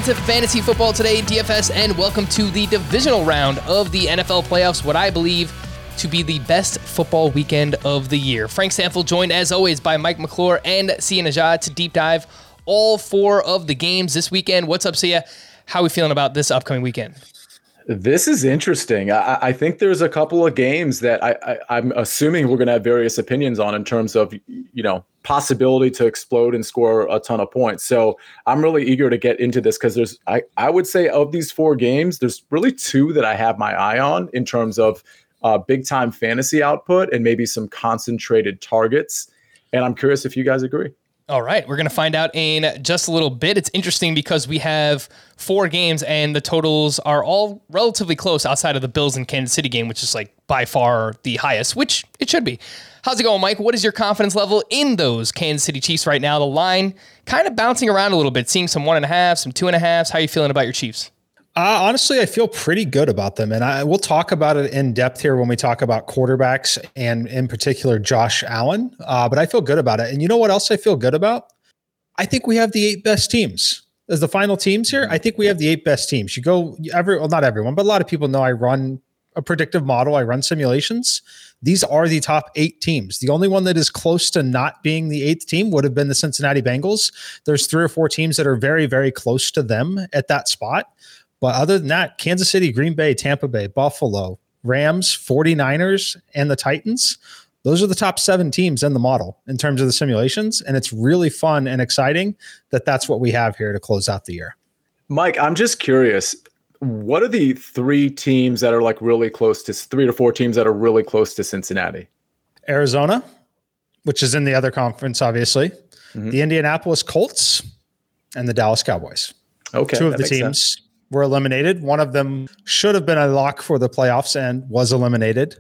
to Fantasy Football Today, DFS, and welcome to the divisional round of the NFL playoffs, what I believe to be the best football weekend of the year. Frank Stanfield joined, as always, by Mike McClure and Sia Nejad to deep dive all four of the games this weekend. What's up, Sia? How are we feeling about this upcoming weekend? This is interesting. I think there's a couple of games that I'm assuming we're going to have various opinions on in terms of, possibility to explode and score a ton of points. So I'm really eager to get into this because I would say of these four games, there's really two that I have my eye on in terms of big time fantasy output and maybe some concentrated targets. And I'm curious if you guys agree. All right, we're going to find out in just a little bit. It's interesting because we have four games and the totals are all relatively close outside of the Bills and Kansas City game, which is like by far the highest, which it should be. How's it going, Mike? What is your confidence level in those Kansas City Chiefs right now? The line kind of bouncing around a little bit, seeing some 1.5, some 2.5. How are you feeling about your Chiefs? Honestly, I feel pretty good about them. And we'll talk about it in depth here when we talk about quarterbacks and in particular Josh Allen. But I feel good about it. And you know what else I feel good about? I think we have the 8 best teams. As the final teams here, I think we have the 8 best teams. You go, not everyone, but a lot of people know I run a predictive model. I run simulations. These are the top 8 teams. The only one that is close to not being the 8th team would have been the Cincinnati Bengals. There's 3 or 4 teams that are very, very close to them at that spot. But other than that, Kansas City, Green Bay, Tampa Bay, Buffalo, Rams, 49ers, and the Titans, those are the top 7 teams in the model in terms of the simulations. And it's really fun and exciting that that's what we have here to close out the year. Mike, I'm just curious. What are the 3 teams that are like really close to 3 to 4 teams that are really close to Cincinnati? Arizona, which is in the other conference, obviously, the Indianapolis Colts, and the Dallas Cowboys. Okay. 2 of the teams were eliminated. One of them should have been a lock for the playoffs and was eliminated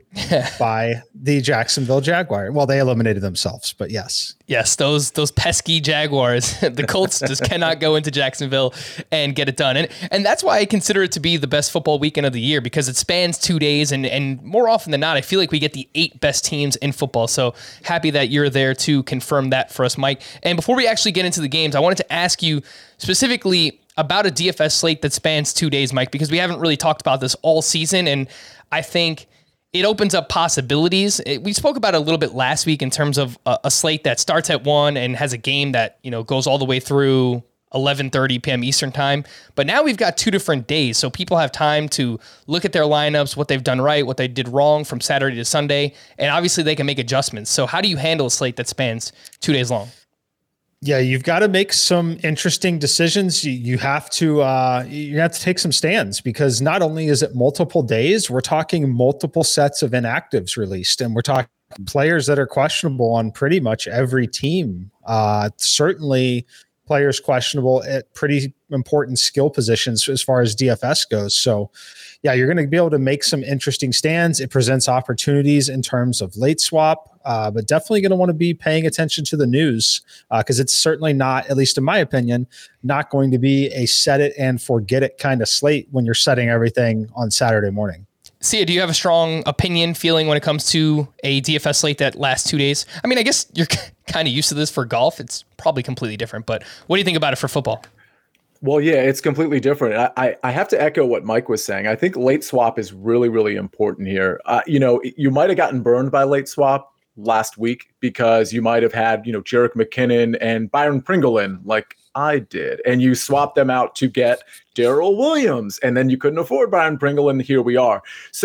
by the Jacksonville Jaguars. Well, they eliminated themselves, but yes. Yes, those pesky Jaguars. The Colts just cannot go into Jacksonville and get it done. And that's why I consider it to be the best football weekend of the year, because it spans 2 days. And more often than not, I feel like we get the 8 best teams in football. So happy that you're there to confirm that for us, Mike. And before we actually get into the games, I wanted to ask you specifically about a DFS slate that spans 2 days, Mike, because we haven't really talked about this all season. And I think it opens up possibilities. We spoke about it a little bit last week in terms of a slate that starts at 1 and has a game that, goes all the way through 11:30 p.m. Eastern time. But now we've got 2 different days. So people have time to look at their lineups, what they've done right, what they did wrong from Saturday to Sunday. And obviously they can make adjustments. So how do you handle a slate that spans 2 days long? Yeah, you've got to make some interesting decisions. You have to take some stands, because not only is it multiple days, we're talking multiple sets of inactives released, and we're talking players that are questionable on pretty much every team. Certainly players questionable at pretty important skill positions as far as DFS goes. So yeah, you're going to be able to make some interesting stands. It presents opportunities in terms of late swap, but definitely going to want to be paying attention to the news, because it's certainly not, at least in my opinion, not going to be a set it and forget it kind of slate when you're setting everything on Saturday morning. Sia, do you have a strong feeling when it comes to a DFS slate that lasts 2 days? I mean, I guess you're kind of used to this for golf. It's probably completely different, but what do you think about it for football? Well, yeah, it's completely different. I have to echo what Mike was saying. I think late swap is really, really important here. You might have gotten burned by late swap last week because you might have had, Jerick McKinnon and Byron Pringle in, like I did, and you swapped them out to get Darrell Williams, and then you couldn't afford Byron Pringle, and here we are.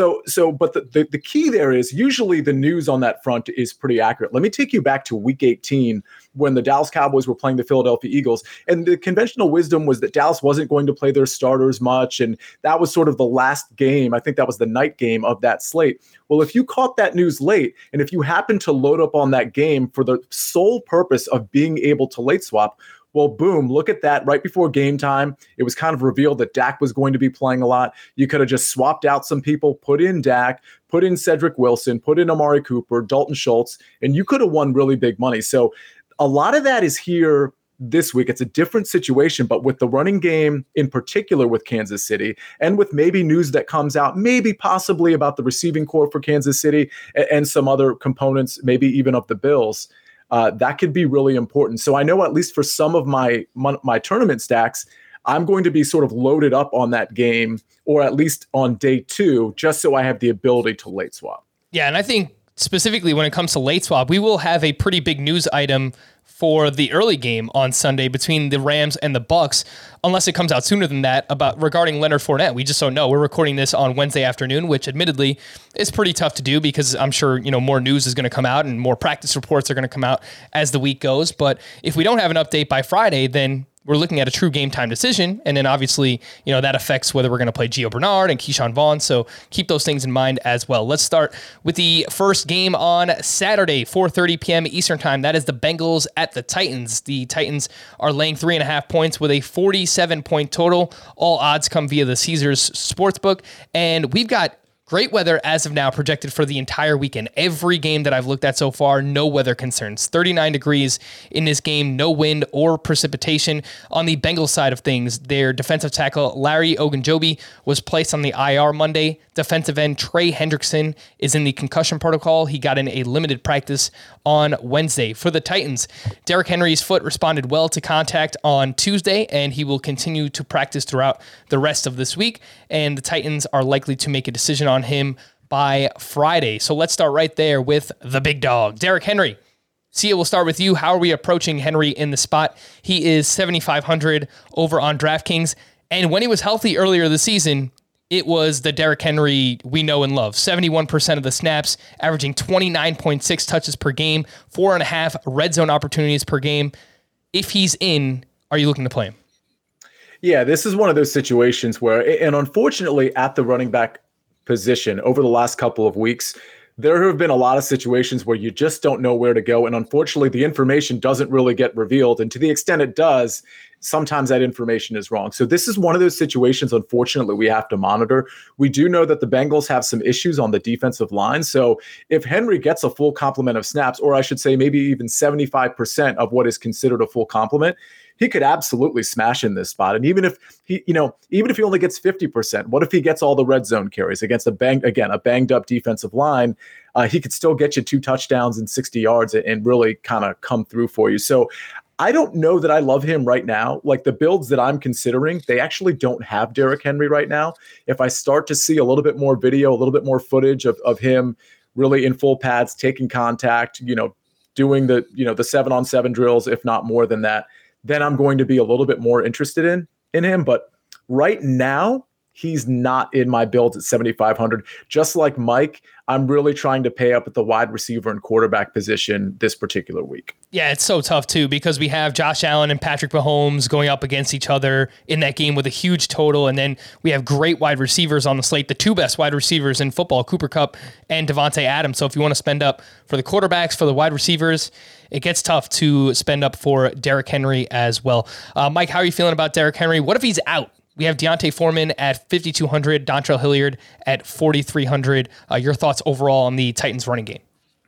But the key there is usually the news on that front is pretty accurate. Let me take you back to week 18 when the Dallas Cowboys were playing the Philadelphia Eagles, and the conventional wisdom was that Dallas wasn't going to play their starters much, and that was sort of the last game. I think that was the night game of that slate. Well, if you caught that news late, and if you happened to load up on that game for the sole purpose of being able to late swap, well, boom, look at that. Right before game time, it was kind of revealed that Dak was going to be playing a lot. You could have just swapped out some people, put in Dak, put in Cedric Wilson, put in Amari Cooper, Dalton Schultz, and you could have won really big money. So a lot of that is here this week. It's a different situation, but with the running game in particular with Kansas City, and with maybe news that comes out, maybe possibly about the receiving corps for Kansas City and some other components, maybe even of the Bills, that could be really important. So I know at least for some of my tournament stacks, I'm going to be sort of loaded up on that game, or at least on day 2, just so I have the ability to late swap. Yeah, and I think specifically when it comes to late swap, we will have a pretty big news item for the early game on Sunday between the Rams and the Bucs, unless it comes out sooner than that, regarding Leonard Fournette. We just don't know. We're recording this on Wednesday afternoon, which admittedly is pretty tough to do because I'm sure, more news is going to come out and more practice reports are going to come out as the week goes. But if we don't have an update by Friday, then we're looking at a true game time decision. And then obviously, that affects whether we're going to play Gio Bernard and Keyshawn Vaughn. So keep those things in mind as well. Let's start with the first game on Saturday, 4:30 p.m. Eastern time. That is the Bengals at the Titans. The Titans are laying 3.5 points with a 47-point total. All odds come via the Caesars Sportsbook. And we've got great weather as of now projected for the entire weekend. Every game that I've looked at so far, no weather concerns. 39 degrees in this game, no wind or precipitation. On the Bengals side of things, their defensive tackle Larry Ogunjobi was placed on the IR Monday. Defensive end Trey Hendrickson is in the concussion protocol. He got in a limited practice on Wednesday. For the Titans, Derrick Henry's foot responded well to contact on Tuesday, and he will continue to practice throughout the rest of this week. And the Titans are likely to make a decision on him by Friday. So let's start right there with the big dog, Derrick Henry. Sia, we'll start with you. How are we approaching Henry in the spot? He is 7,500 over on DraftKings. And when he was healthy earlier this season, it was the Derrick Henry we know and love. 71% of the snaps, averaging 29.6 touches per game, 4.5 red zone opportunities per game. If he's in, are you looking to play him? Yeah, this is one of those situations where, and unfortunately at the running back position over the last couple of weeks, there have been a lot of situations where you just don't know where to go. And unfortunately, the information doesn't really get revealed. And to the extent it does, sometimes that information is wrong. So this is one of those situations, unfortunately, we have to monitor. We do know that the Bengals have some issues on the defensive line. So if Henry gets a full complement of snaps, or I should say maybe even 75% of what is considered a full complement, he could absolutely smash in this spot. And even if he only gets 50%, what if he gets all the red zone carries against a banged up defensive line? He could still get you 2 touchdowns and 60 yards and really kind of come through for you. So I don't know that I love him right now. Like the builds that I'm considering, they actually don't have Derrick Henry right now. If I start to see a little bit more video, a little bit more footage of him really in full pads, taking contact, doing the 7-on-7 drills, if not more than that, then I'm going to be a little bit more interested in him. But right now, he's not in my builds at 7,500. Just like Mike, I'm really trying to pay up at the wide receiver and quarterback position this particular week. Yeah, it's so tough too because we have Josh Allen and Patrick Mahomes going up against each other in that game with a huge total. And then we have great wide receivers on the slate, the 2 best wide receivers in football, Cooper Kupp and Devontae Adams. So if you want to spend up for the quarterbacks, for the wide receivers, it gets tough to spend up for Derrick Henry as well. Mike, how are you feeling about Derrick Henry? What if he's out? We have Deontay Foreman at 5,200, Dontrell Hilliard at 4,300. Your thoughts overall on the Titans running game?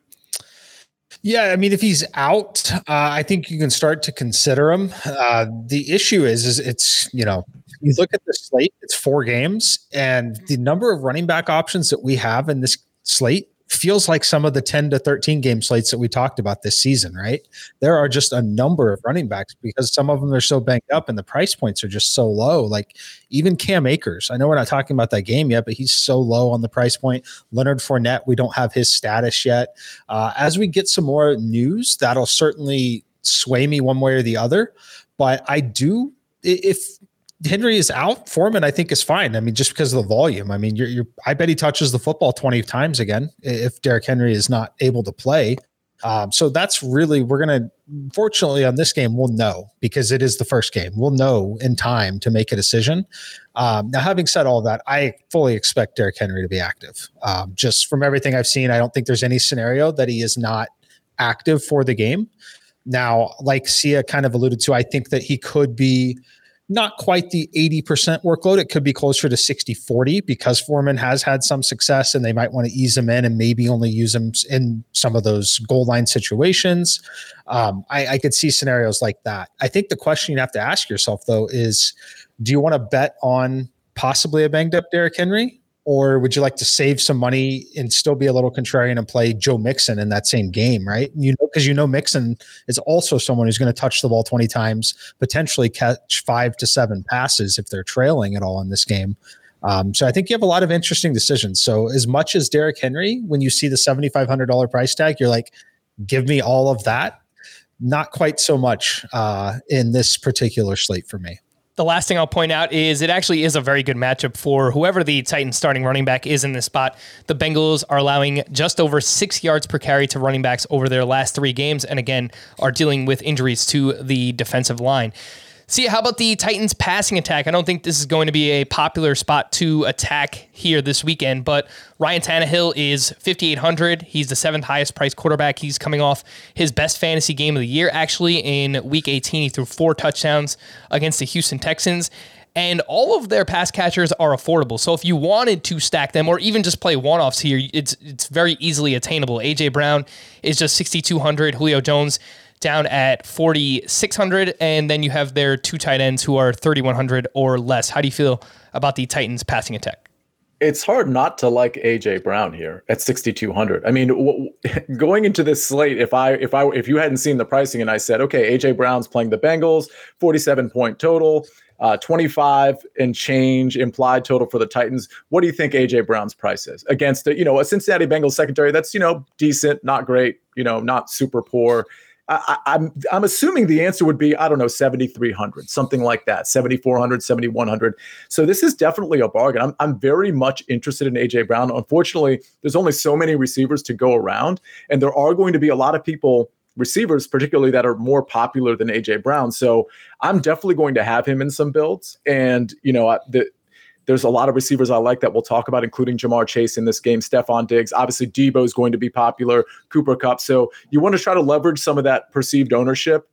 Yeah, I mean, if he's out, I think you can start to consider him. The issue is it's, you look at the slate, it's 4 games, and the number of running back options that we have in this slate feels like some of the 10 to 13 game slates that we talked about this season, right? There are just a number of running backs because some of them are so banged up and the price points are just so low. Like even Cam Akers, I know we're not talking about that game yet, but he's so low on the price point. Leonard Fournette, we don't have his status yet. As we get some more news, that'll certainly sway me one way or the other. But I do, if Henry is out, Foreman, I think, is fine. I mean, just because of the volume. I mean, I bet he touches the football 20 times again if Derrick Henry is not able to play. So that's really, fortunately on this game, we'll know because it is the first game. We'll know in time to make a decision. Now, having said all that, I fully expect Derrick Henry to be active. Just from everything I've seen, I don't think there's any scenario that he is not active for the game. Now, like Sia kind of alluded to, I think that he could be not quite the 80% workload. It could be closer to 60-40 because Foreman has had some success and they might want to ease him in and maybe only use him in some of those goal line situations. I could see scenarios like that. I think the question you have to ask yourself, though, is do you want to bet on possibly a banged up Derrick Henry? Or would you like to save some money and still be a little contrarian and play Joe Mixon in that same game, right? Because Mixon is also someone who's going to touch the ball 20 times, potentially catch 5 to 7 passes if they're trailing at all in this game. So I think you have a lot of interesting decisions. So as much as Derrick Henry, when you see the $7,500 price tag, you're like, give me all of that. Not quite so much in this particular slate for me. The last thing I'll point out is it actually is a very good matchup for whoever the Titans starting running back is in this spot. The Bengals are allowing just over 6 yards per carry to running backs over their last 3 games, and again, are dealing with injuries to the defensive line. See, how about the Titans passing attack? I don't think this is going to be a popular spot to attack here this weekend, but Ryan Tannehill is 5,800. He's the 7th highest priced quarterback. He's coming off his best fantasy game of the year, actually, in Week 18. He threw 4 touchdowns against the Houston Texans, and all of their pass catchers are affordable. So if you wanted to stack them or even just play one-offs here, it's very easily attainable. A.J. Brown is just 6,200. Julio Jones down at 4,600, and then you have their 2 tight ends who are 3,100 or less. How do you feel about the Titans passing attack? It's hard not to like AJ Brown here at 6,200. I mean, going into this slate, if you hadn't seen the pricing and I said, okay, AJ Brown's playing the Bengals, 47-point total, 25 and change implied total for the Titans. What do you think AJ Brown's price is against a Cincinnati Bengals secondary that's decent, not great, not super poor? I'm assuming the answer would be, I don't know, 7,300, something like that, 7,400, 7,100. So this is definitely a bargain. I'm very much interested in AJ Brown. Unfortunately, there's only so many receivers to go around, and there are going to be a lot of receivers, particularly that are more popular than AJ Brown. So I'm definitely going to have him in some builds. And, there's a lot of receivers I like that we'll talk about, including Jamar Chase in this game, Stephon Diggs. Obviously, Debo is going to be popular, Cooper Kupp. So you want to try to leverage some of that perceived ownership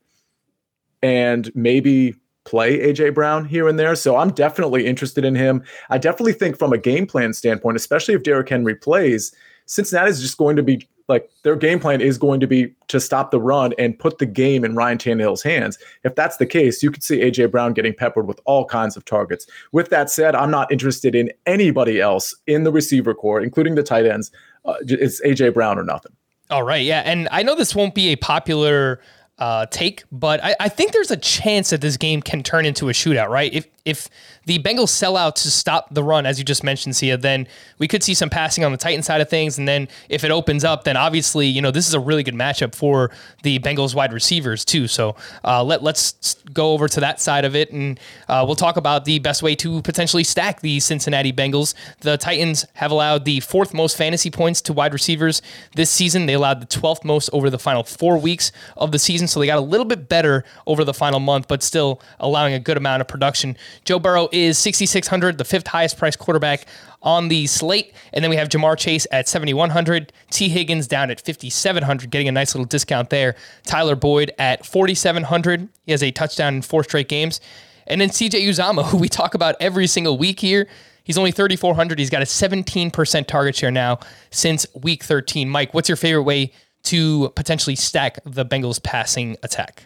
and maybe play A.J. Brown here and there. So I'm definitely interested in him. I definitely think from a game plan standpoint, especially if Derrick Henry plays, Cincinnati is just going to be their game plan is going to be to stop the run and put the game in Ryan Tannehill's hands. If that's the case, you could see A.J. Brown getting peppered with all kinds of targets. With that said, I'm not interested in anybody else in the receiver core, including the tight ends. It's A.J. Brown or nothing. All right, yeah, and I know this won't be a popular take, but I think there's a chance that this game can turn into a shootout, right? If the Bengals sell out to stop the run, as you just mentioned, Sia, then we could see some passing on the Titan side of things. And then if it opens up, then obviously, this is a really good matchup for the Bengals wide receivers too. So let's go over to that side of it, and we'll talk about the best way to potentially stack the Cincinnati Bengals. The Titans have allowed the 4th most fantasy points to wide receivers this season. They allowed the 12th most over the final 4 weeks of the season. So they got a little bit better over the final month, but still allowing a good amount of production. Joe Burrow is 6,600, the 5th highest priced quarterback on the slate. And then we have Jamar Chase at 7,100, T. Higgins down at 5,700, getting a nice little discount there. Tyler Boyd at 4,700. He has a touchdown in 4 straight games. And then CJ Uzomah, who we talk about every single week here, he's only 3,400. He's got a 17% target share now since week 13. Mike, what's your favorite way to potentially stack the Bengals passing attack?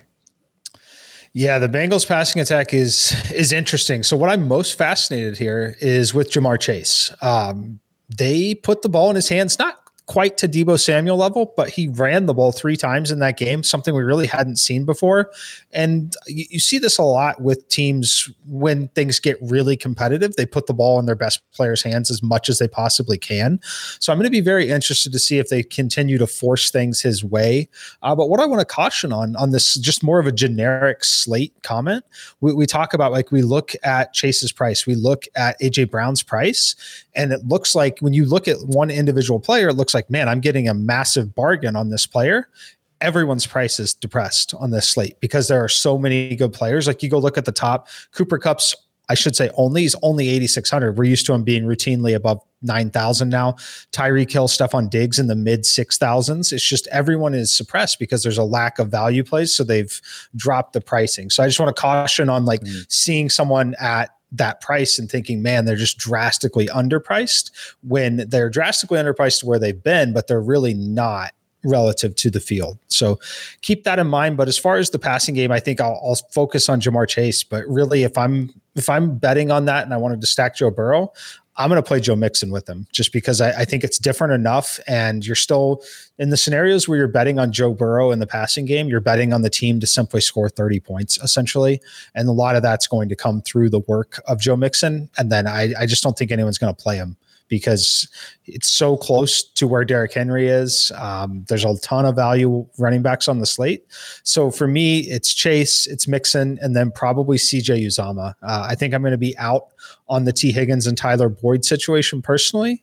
Yeah, the Bengals passing attack is interesting. So what I'm most fascinated here is with Jamar Chase. They put the ball in his hands, not quite to Deebo Samuel level, but he ran the ball 3 times in that game, something we really hadn't seen before. And you see this a lot with teams when things get really competitive. They put the ball in their best players' hands as much as they possibly can. So I'm going to be very interested to see if they continue to force things his way. But what I want to caution on this, just more of a generic slate comment, we talk about, we look at Chase's price, we look at A.J. Brown's price, and it looks like when you look at one individual player, it looks like, man, I'm getting a massive bargain on this player. Everyone's price is depressed on this slate because there are so many good players. You go look at the top, Cooper Kupp's, he's only 8,600. We're used to him being routinely above 9,000 now. Tyreek Hill, Stephon Diggs in the mid 6,000s. It's just everyone is suppressed because there's a lack of value plays. So they've dropped the pricing. So I just want to caution on seeing someone at that price and thinking, man, they're just drastically underpriced, when they're drastically underpriced to where they've been, but they're really not relative to the field. So keep that in mind. But as far as the passing game, I think I'll focus on Jamar Chase. But really, if I'm betting on that and I wanted to stack Joe Burrow, I'm going to play Joe Mixon with him just because I think it's different enough. And you're still in the scenarios where you're betting on Joe Burrow in the passing game, you're betting on the team to simply score 30 points essentially. And a lot of that's going to come through the work of Joe Mixon. And then I just don't think anyone's going to play him because it's so close to where Derrick Henry is. There's a ton of value running backs on the slate. So for me, it's Chase, it's Mixon, and then probably CJ Uzomah. I think I'm going to be out on the T. Higgins and Tyler Boyd situation personally,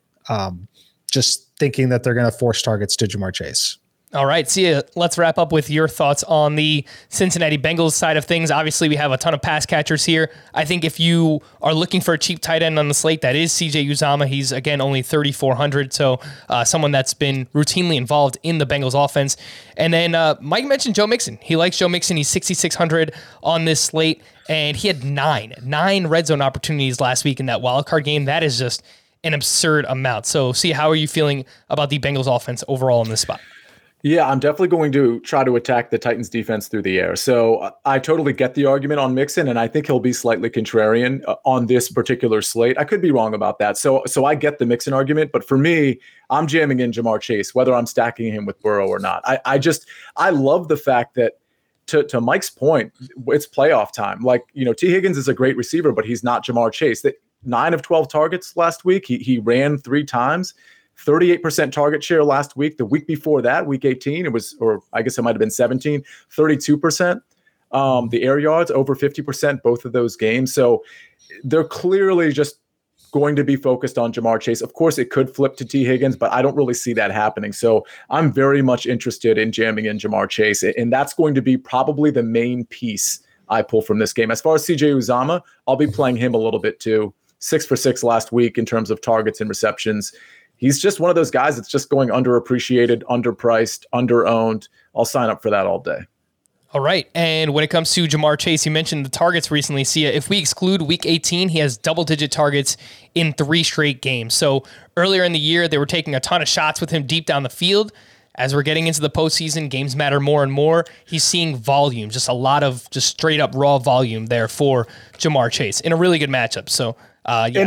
just thinking that they're going to force targets to Ja'Marr Chase. All right, Sia, let's wrap up with your thoughts on the Cincinnati Bengals side of things. Obviously, we have a ton of pass catchers here. I think if you are looking for a cheap tight end on the slate, that is CJ Uzomah. He's, again, only $3,400, so someone that's been routinely involved in the Bengals offense. And then Mike mentioned Joe Mixon. He likes Joe Mixon. He's $6,600 on this slate, and he had nine red zone opportunities last week in that wild card game. That is just an absurd amount. So, Sia, how are you feeling about the Bengals offense overall in this spot? Yeah, I'm definitely going to try to attack the Titans defense through the air. So I totally get the argument on Mixon, and I think he'll be slightly contrarian on this particular slate. I could be wrong about that. So I get the Mixon argument, but for me, I'm jamming in Ja'Marr Chase, whether I'm stacking him with Burrow or not. I love the fact that, to Mike's point, it's playoff time. Like, T. Higgins is a great receiver, but he's not Ja'Marr Chase. 9 of 12 targets last week. He ran 3 times. 38% target share last week. The week before that, week 18, it was, or I guess it might have been 17, 32%. The air yards, over 50%, both of those games. So they're clearly just going to be focused on Ja'Marr Chase. Of course, it could flip to T. Higgins, but I don't really see that happening. So I'm very much interested in jamming in Ja'Marr Chase, and that's going to be probably the main piece I pull from this game. As far as CJ Uzomah, I'll be playing him a little bit too. 6 for 6 last week in terms of targets and receptions. He's just one of those guys that's just going underappreciated, underpriced, underowned. I'll sign up for that all day. All right. And when it comes to Ja'Marr Chase, you mentioned the targets recently. Sia, if we exclude week 18, he has double-digit targets in 3 straight games. So earlier in the year, they were taking a ton of shots with him deep down the field. As we're getting into the postseason, games matter more and more. He's seeing volume, just a lot of just straight-up raw volume there for Ja'Marr Chase in a really good matchup. So, yeah.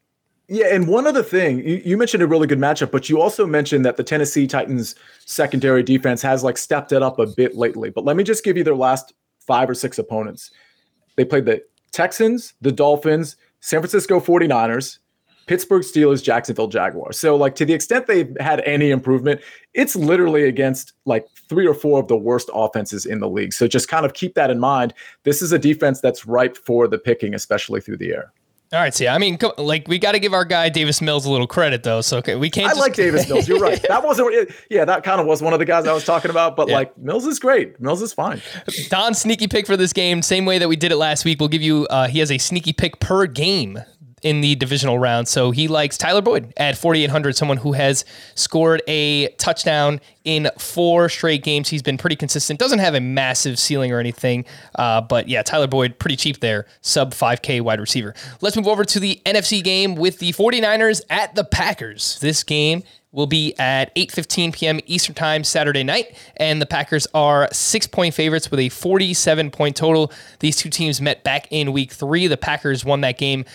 And one other thing, you mentioned a really good matchup, but you also mentioned that the Tennessee Titans secondary defense has stepped it up a bit lately. But let me just give you their last 5 or 6 opponents. They played the Texans, the Dolphins, San Francisco 49ers, Pittsburgh Steelers, Jacksonville Jaguars. So to the extent they've had any improvement, it's literally against 3 or 4 of the worst offenses in the league. So just kind of keep that in mind. This is a defense that's ripe for the picking, especially through the air. All right, so I mean, we got to give our guy Davis Mills a little credit, though. So we can't. I like Davis Mills. You're right. That wasn't. Yeah, that kind of was one of the guys I was talking about. But Mills is great. Mills is fine. Don's sneaky pick for this game, same way that we did it last week. We'll give you. He has a sneaky pick per game in the divisional round. So he likes Tyler Boyd at 4,800, someone who has scored a touchdown in 4 straight games. He's been pretty consistent. Doesn't have a massive ceiling or anything. But yeah, Tyler Boyd, pretty cheap there. Sub 5K wide receiver. Let's move over to the NFC game with the 49ers at the Packers. This game will be at 8:15 p.m. Eastern Time Saturday night, and the Packers are 6-point favorites with a 47-point total. These two teams met back in Week 3. The Packers won that game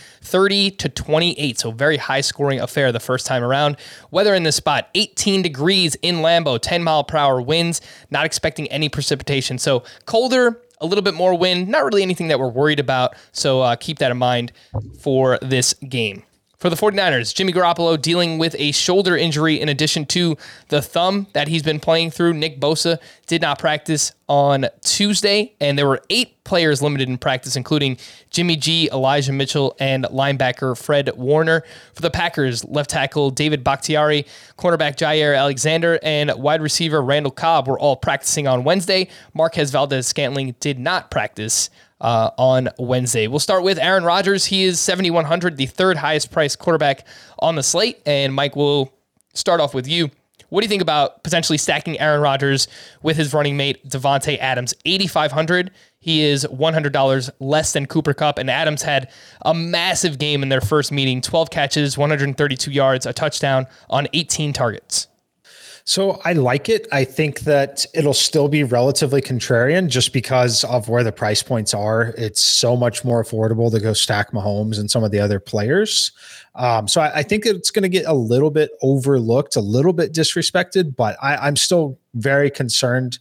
30-28, so very high-scoring affair the first time around. Weather in this spot, 18 degrees in Lambeau, 10-mile-per-hour winds, not expecting any precipitation. So colder, a little bit more wind, not really anything that we're worried about, so keep that in mind for this game. For the 49ers, Jimmy Garoppolo dealing with a shoulder injury in addition to the thumb that he's been playing through. Nick Bosa did not practice on Tuesday, and there were 8 players limited in practice, including Jimmy G, Elijah Mitchell, and linebacker Fred Warner. For the Packers, left tackle David Bakhtiari, cornerback Jair Alexander, and wide receiver Randall Cobb were all practicing on Wednesday. Marquez Valdez-Scantling did not practice on Wednesday. We'll start with Aaron Rodgers. He is 7,100, the 3rd highest priced quarterback on the slate. And Mike, we'll start off with you. What do you think about potentially stacking Aaron Rodgers with his running mate Davante Adams? 8,500. He is $100 less than Cooper Kupp, and Adams had a massive game in their first meeting. 12 catches, 132 yards, a touchdown on 18 targets. So I like it. I think that it'll still be relatively contrarian just because of where the price points are. It's so much more affordable to go stack Mahomes and some of the other players. So I think it's going to get a little bit overlooked, a little bit disrespected, but I'm still very concerned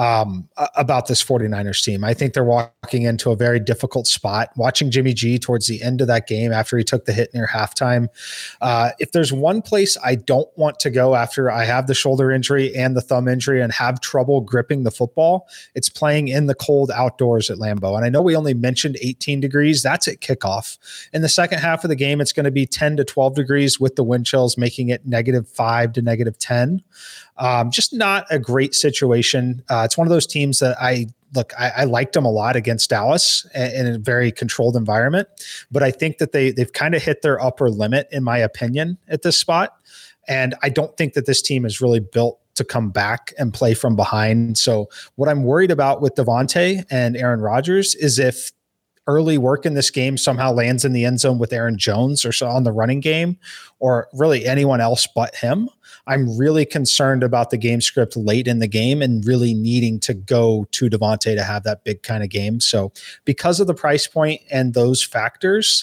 about this 49ers team. I think they're walking into a very difficult spot. Watching Jimmy G towards the end of that game after he took the hit near halftime. If there's one place I don't want to go after I have the shoulder injury and the thumb injury and have trouble gripping the football, it's playing in the cold outdoors at Lambeau. And I know we only mentioned 18 degrees. That's at kickoff. In the second half of the game, it's going to be 10 to 12 degrees with the wind chills, making it -5 to -10. Just not a great situation. It's one of those teams that I liked them a lot against Dallas in a very controlled environment, but I think that they've kind of hit their upper limit, in my opinion, at this spot. And I don't think that this team is really built to come back and play from behind. So what I'm worried about with Davante and Aaron Rodgers is if early work in this game somehow lands in the end zone with Aaron Jones or so on the running game, or really anyone else but him, I'm really concerned about the game script late in the game and really needing to go to Davante to have that big kind of game. So because of the price point and those factors,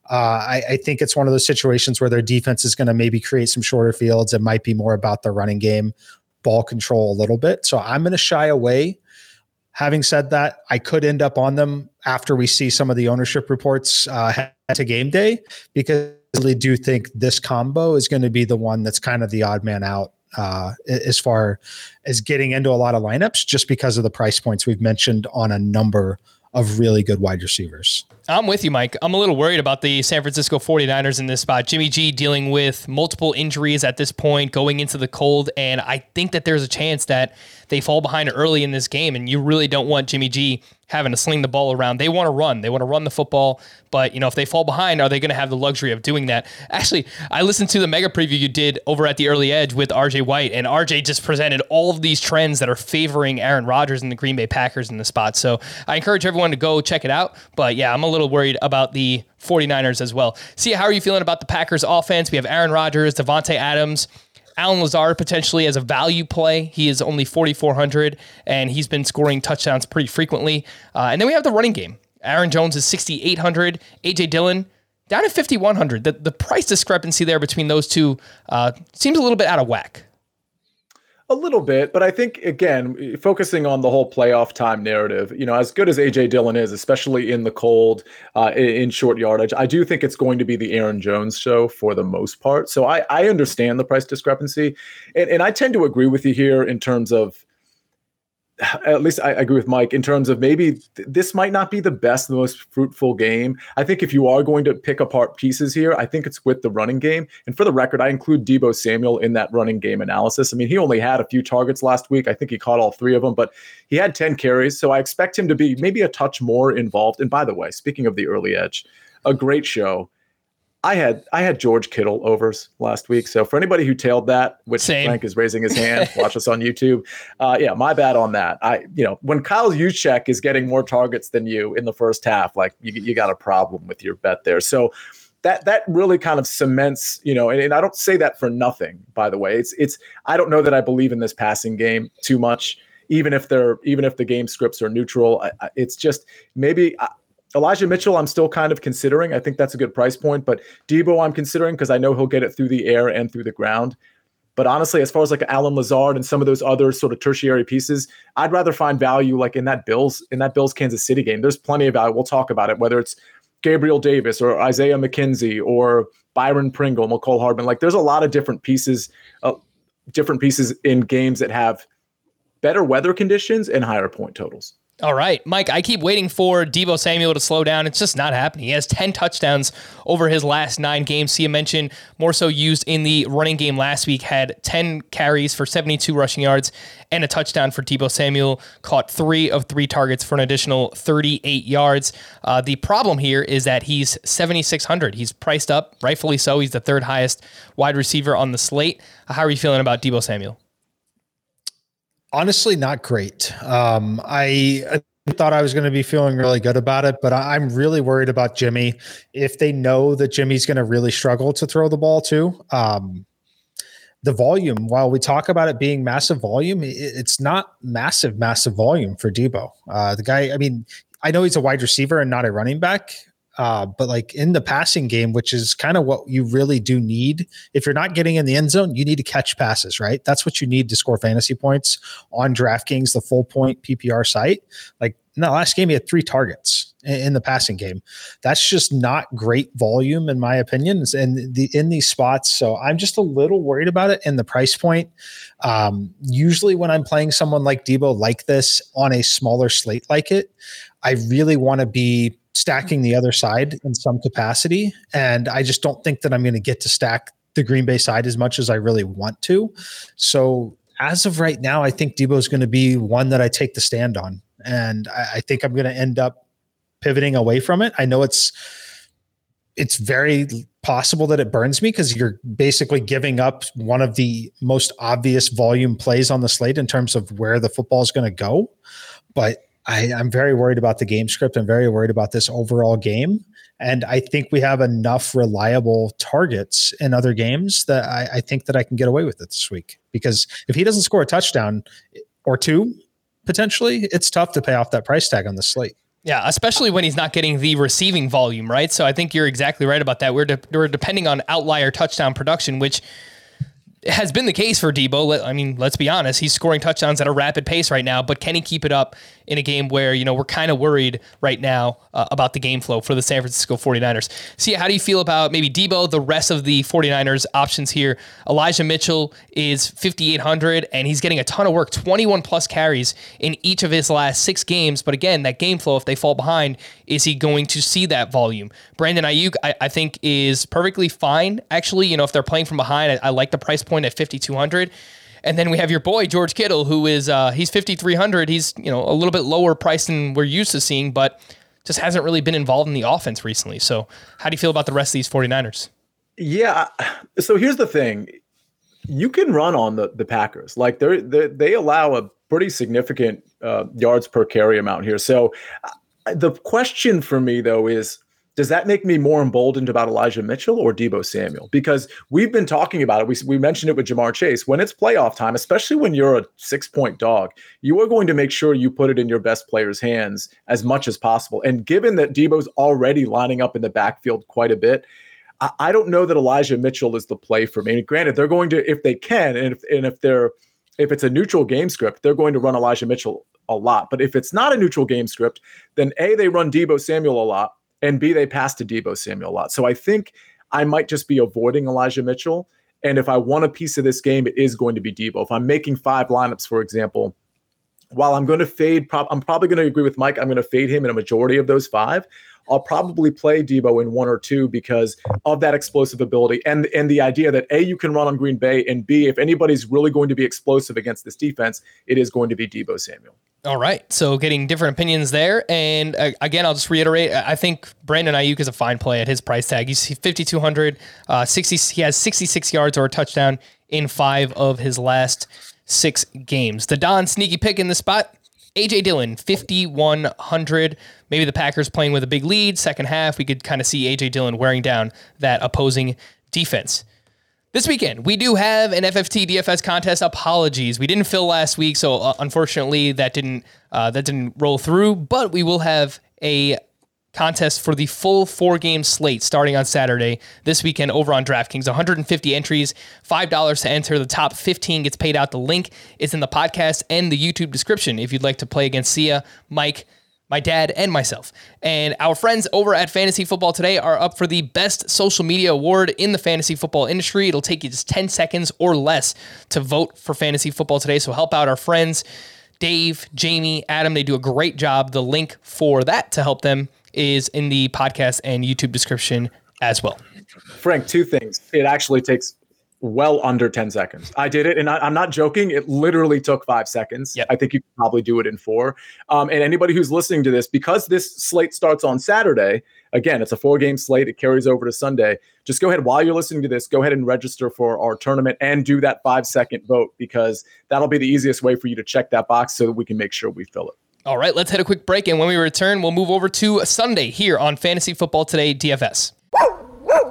I think it's one of those situations where their defense is going to maybe create some shorter fields. It might be more about the running game, ball control a little bit. So I'm going to shy away. Having said that, I could end up on them after we see some of the ownership reports to game day, because I really do think this combo is going to be the one that's kind of the odd man out as far as getting into a lot of lineups, just because of the price points we've mentioned on a number of really good wide receivers. I'm with you, Mike. I'm a little worried about the San Francisco 49ers in this spot. Jimmy G dealing with multiple injuries at this point, going into the cold, and I think that there's a chance that they fall behind early in this game, and you really don't want Jimmy G having to sling the ball around. They want to run. They want to run the football, but if they fall behind, are they going to have the luxury of doing that? Actually, I listened to the mega preview you did over at the Early Edge with RJ White, and RJ just presented all of these trends that are favoring Aaron Rodgers and the Green Bay Packers in the spot. So I encourage everyone to go check it out. But yeah, I'm a little worried about the 49ers as well. See, how are you feeling about the Packers offense? We have Aaron Rodgers, Davante Adams, Allen Lazard potentially as a value play. He is only 4,400, and he's been scoring touchdowns pretty frequently. And then we have the running game. Aaron Jones is 6,800. A.J. Dillon down at 5,100. The price discrepancy there between those two seems a little bit out of whack. A little bit, but I think, again, focusing on the whole playoff time narrative, as good as A.J. Dillon is, especially in the cold, in short yardage, I do think it's going to be the Aaron Jones show for the most part. So I understand the price discrepancy, and I tend to agree with you here in terms of, at least I agree with Mike, in terms of maybe this might not be the best, the most fruitful game. I think if you are going to pick apart pieces here, I think it's with the running game. And for the record, I include Deebo Samuel in that running game analysis. I mean, he only had a few targets last week. I think he caught all 3 of them, but he had 10 carries. So I expect him to be maybe a touch more involved. And by the way, speaking of the Early Edge, a great show. I had George Kittle overs last week. So for anybody who tailed that, which Same. Frank is raising his hand, watch us on YouTube. Yeah, my bad on that. When Kyle Juszczyk is getting more targets than you in the first half, like you got a problem with your bet there. So that really kind of cements, and I don't say that for nothing, by the way. It's I don't know that I believe in this passing game too much, even if the game scripts are neutral. It's just maybe. Elijah Mitchell, I'm still kind of considering. I think that's a good price point, but Deebo I'm considering because I know he'll get it through the air and through the ground. But honestly, as far as like Allen Lazard and some of those other sort of tertiary pieces, I'd rather find value like in that Bills Kansas City game. There's plenty of value. We'll talk about it, whether it's Gabriel Davis or Isaiah McKenzie or Byron Pringle, McCole Hardman. Like there's a lot of different pieces in games that have better weather conditions and higher point totals. All right, Mike, I keep waiting for Deebo Samuel to slow down. It's just not happening. He has 10 touchdowns over his last 9 games. Sia mentioned more so used in the running game last week, had 10 carries for 72 rushing yards and a touchdown for Deebo Samuel, caught 3 of 3 targets for an additional 38 yards. The problem here is that he's 7,600. He's priced up, rightfully so. He's the 3rd highest wide receiver on the slate. How are you feeling about Deebo Samuel? Honestly, not great. I thought I was going to be feeling really good about it, but I'm really worried about Jimmy. If they know that Jimmy's going to really struggle to throw the ball too, the volume, while we talk about it being massive volume, it's not massive volume for Deebo. The guy, I mean, I know he's a wide receiver and not a running back, but like in the passing game, which is kind of what you really do need. If you're not getting in the end zone, you need to catch passes, right? That's what you need to score fantasy points on DraftKings, the full point PPR site. Like in the last game, he had 3 targets in the passing game. That's just not great volume, in my opinion, and in these spots. So I'm just a little worried about it in the price point. Usually when I'm playing someone like Deebo like this on a smaller slate like it, I really want to be stacking the other side in some capacity. And I just don't think that I'm going to get to stack the Green Bay side as much as I really want to. So as of right now, I think Deebo is going to be one that I take the stand on. And I think I'm going to end up pivoting away from it. I know it's very possible that it burns me because you're basically giving up one of the most obvious volume plays on the slate in terms of where the football is going to go. But I'm very worried about the game script. I'm very worried about this overall game. And I think we have enough reliable targets in other games that I think that I can get away with it this week. Because if he doesn't score a touchdown or 2, potentially, it's tough to pay off that price tag on the slate. Yeah, especially when he's not getting the receiving volume, right? So I think you're exactly right about that. We're depending on outlier touchdown production, which has been the case for Deebo. I mean, let's be honest. He's scoring touchdowns at a rapid pace right now, but can he keep it up in a game where, we're kind of worried right now about the game flow for the San Francisco 49ers? Sia, how do you feel about maybe Deebo, the rest of the 49ers options here? Elijah Mitchell is 5,800 and he's getting a ton of work, 21 plus carries in each of his last 6 games. But again, that game flow, if they fall behind, is he going to see that volume? Brandon Ayuk, I think is perfectly fine. Actually, if they're playing from behind, I like the price point at 5,200. And then we have your boy, George Kittle, who is, he's 5,300. He's, a little bit lower price than we're used to seeing, but just hasn't really been involved in the offense recently. So how do you feel about the rest of these 49ers? Yeah. So here's the thing. You can run on the Packers. Like they allow a pretty significant yards per carry amount here. So the question for me, though, is, does that make me more emboldened about Elijah Mitchell or Deebo Samuel? Because we've been talking about it. We mentioned it with Jamar Chase. When it's playoff time, especially when you're a 6-point dog, you are going to make sure you put it in your best player's hands as much as possible. And given that Deebo's already lining up in the backfield quite a bit, I don't know that Elijah Mitchell is the play for me. And granted, they're going to, if they can, and if it's a neutral game script, they're going to run Elijah Mitchell a lot. But if it's not a neutral game script, then A, they run Deebo Samuel a lot, and B, they pass to Deebo Samuel a lot. So I think I might just be avoiding Elijah Mitchell. And if I want a piece of this game, it is going to be Deebo. If I'm making 5 lineups, for example, while I'm going to fade, I'm probably going to agree with Mike. I'm going to fade him in a majority of those 5. I'll probably play Deebo in 1 or 2 because of that explosive ability and the idea that A, you can run on Green Bay, and B, if anybody's really going to be explosive against this defense, it is going to be Deebo Samuel. All right. So getting different opinions there. And again, I'll just reiterate, I think Brandon Ayuk is a fine play at his price tag. He's 5,200, he has 66 yards or a touchdown in 5 of his last 6 games. The Don sneaky pick in the spot, A.J. Dillon, 5,100. Maybe the Packers playing with a big lead. Second half, we could kind of see A.J. Dillon wearing down that opposing defense. This weekend, we do have an FFT DFS contest. Apologies, we didn't fill last week, so unfortunately that didn't roll through. But we will have a contest for the full 4-game slate starting on Saturday this weekend over on DraftKings. 150 entries, $5 to enter. The top 15 gets paid out. The link is in the podcast and the YouTube description if you'd like to play against Sia, Mike, my dad, and myself. And our friends over at Fantasy Football Today are up for the Best Social Media Award in the fantasy football industry. It'll take you just 10 seconds or less to vote for Fantasy Football Today, so help out our friends, Dave, Jamie, Adam. They do a great job. The link for that to help them is in the podcast and YouTube description as well. Frank, 2 things. It actually takes well under 10 seconds. I did it, and I'm not joking. It literally took 5 seconds. Yep. I think you could probably do it in 4. And anybody who's listening to this, because this slate starts on Saturday, again, it's a 4-game slate. It carries over to Sunday. Just go ahead, while you're listening to this, go ahead and register for our tournament and do that 5-second vote, because that'll be the easiest way for you to check that box so that we can make sure we fill it. All right, let's hit a quick break, and when we return, we'll move over to Sunday here on Fantasy Football Today DFS.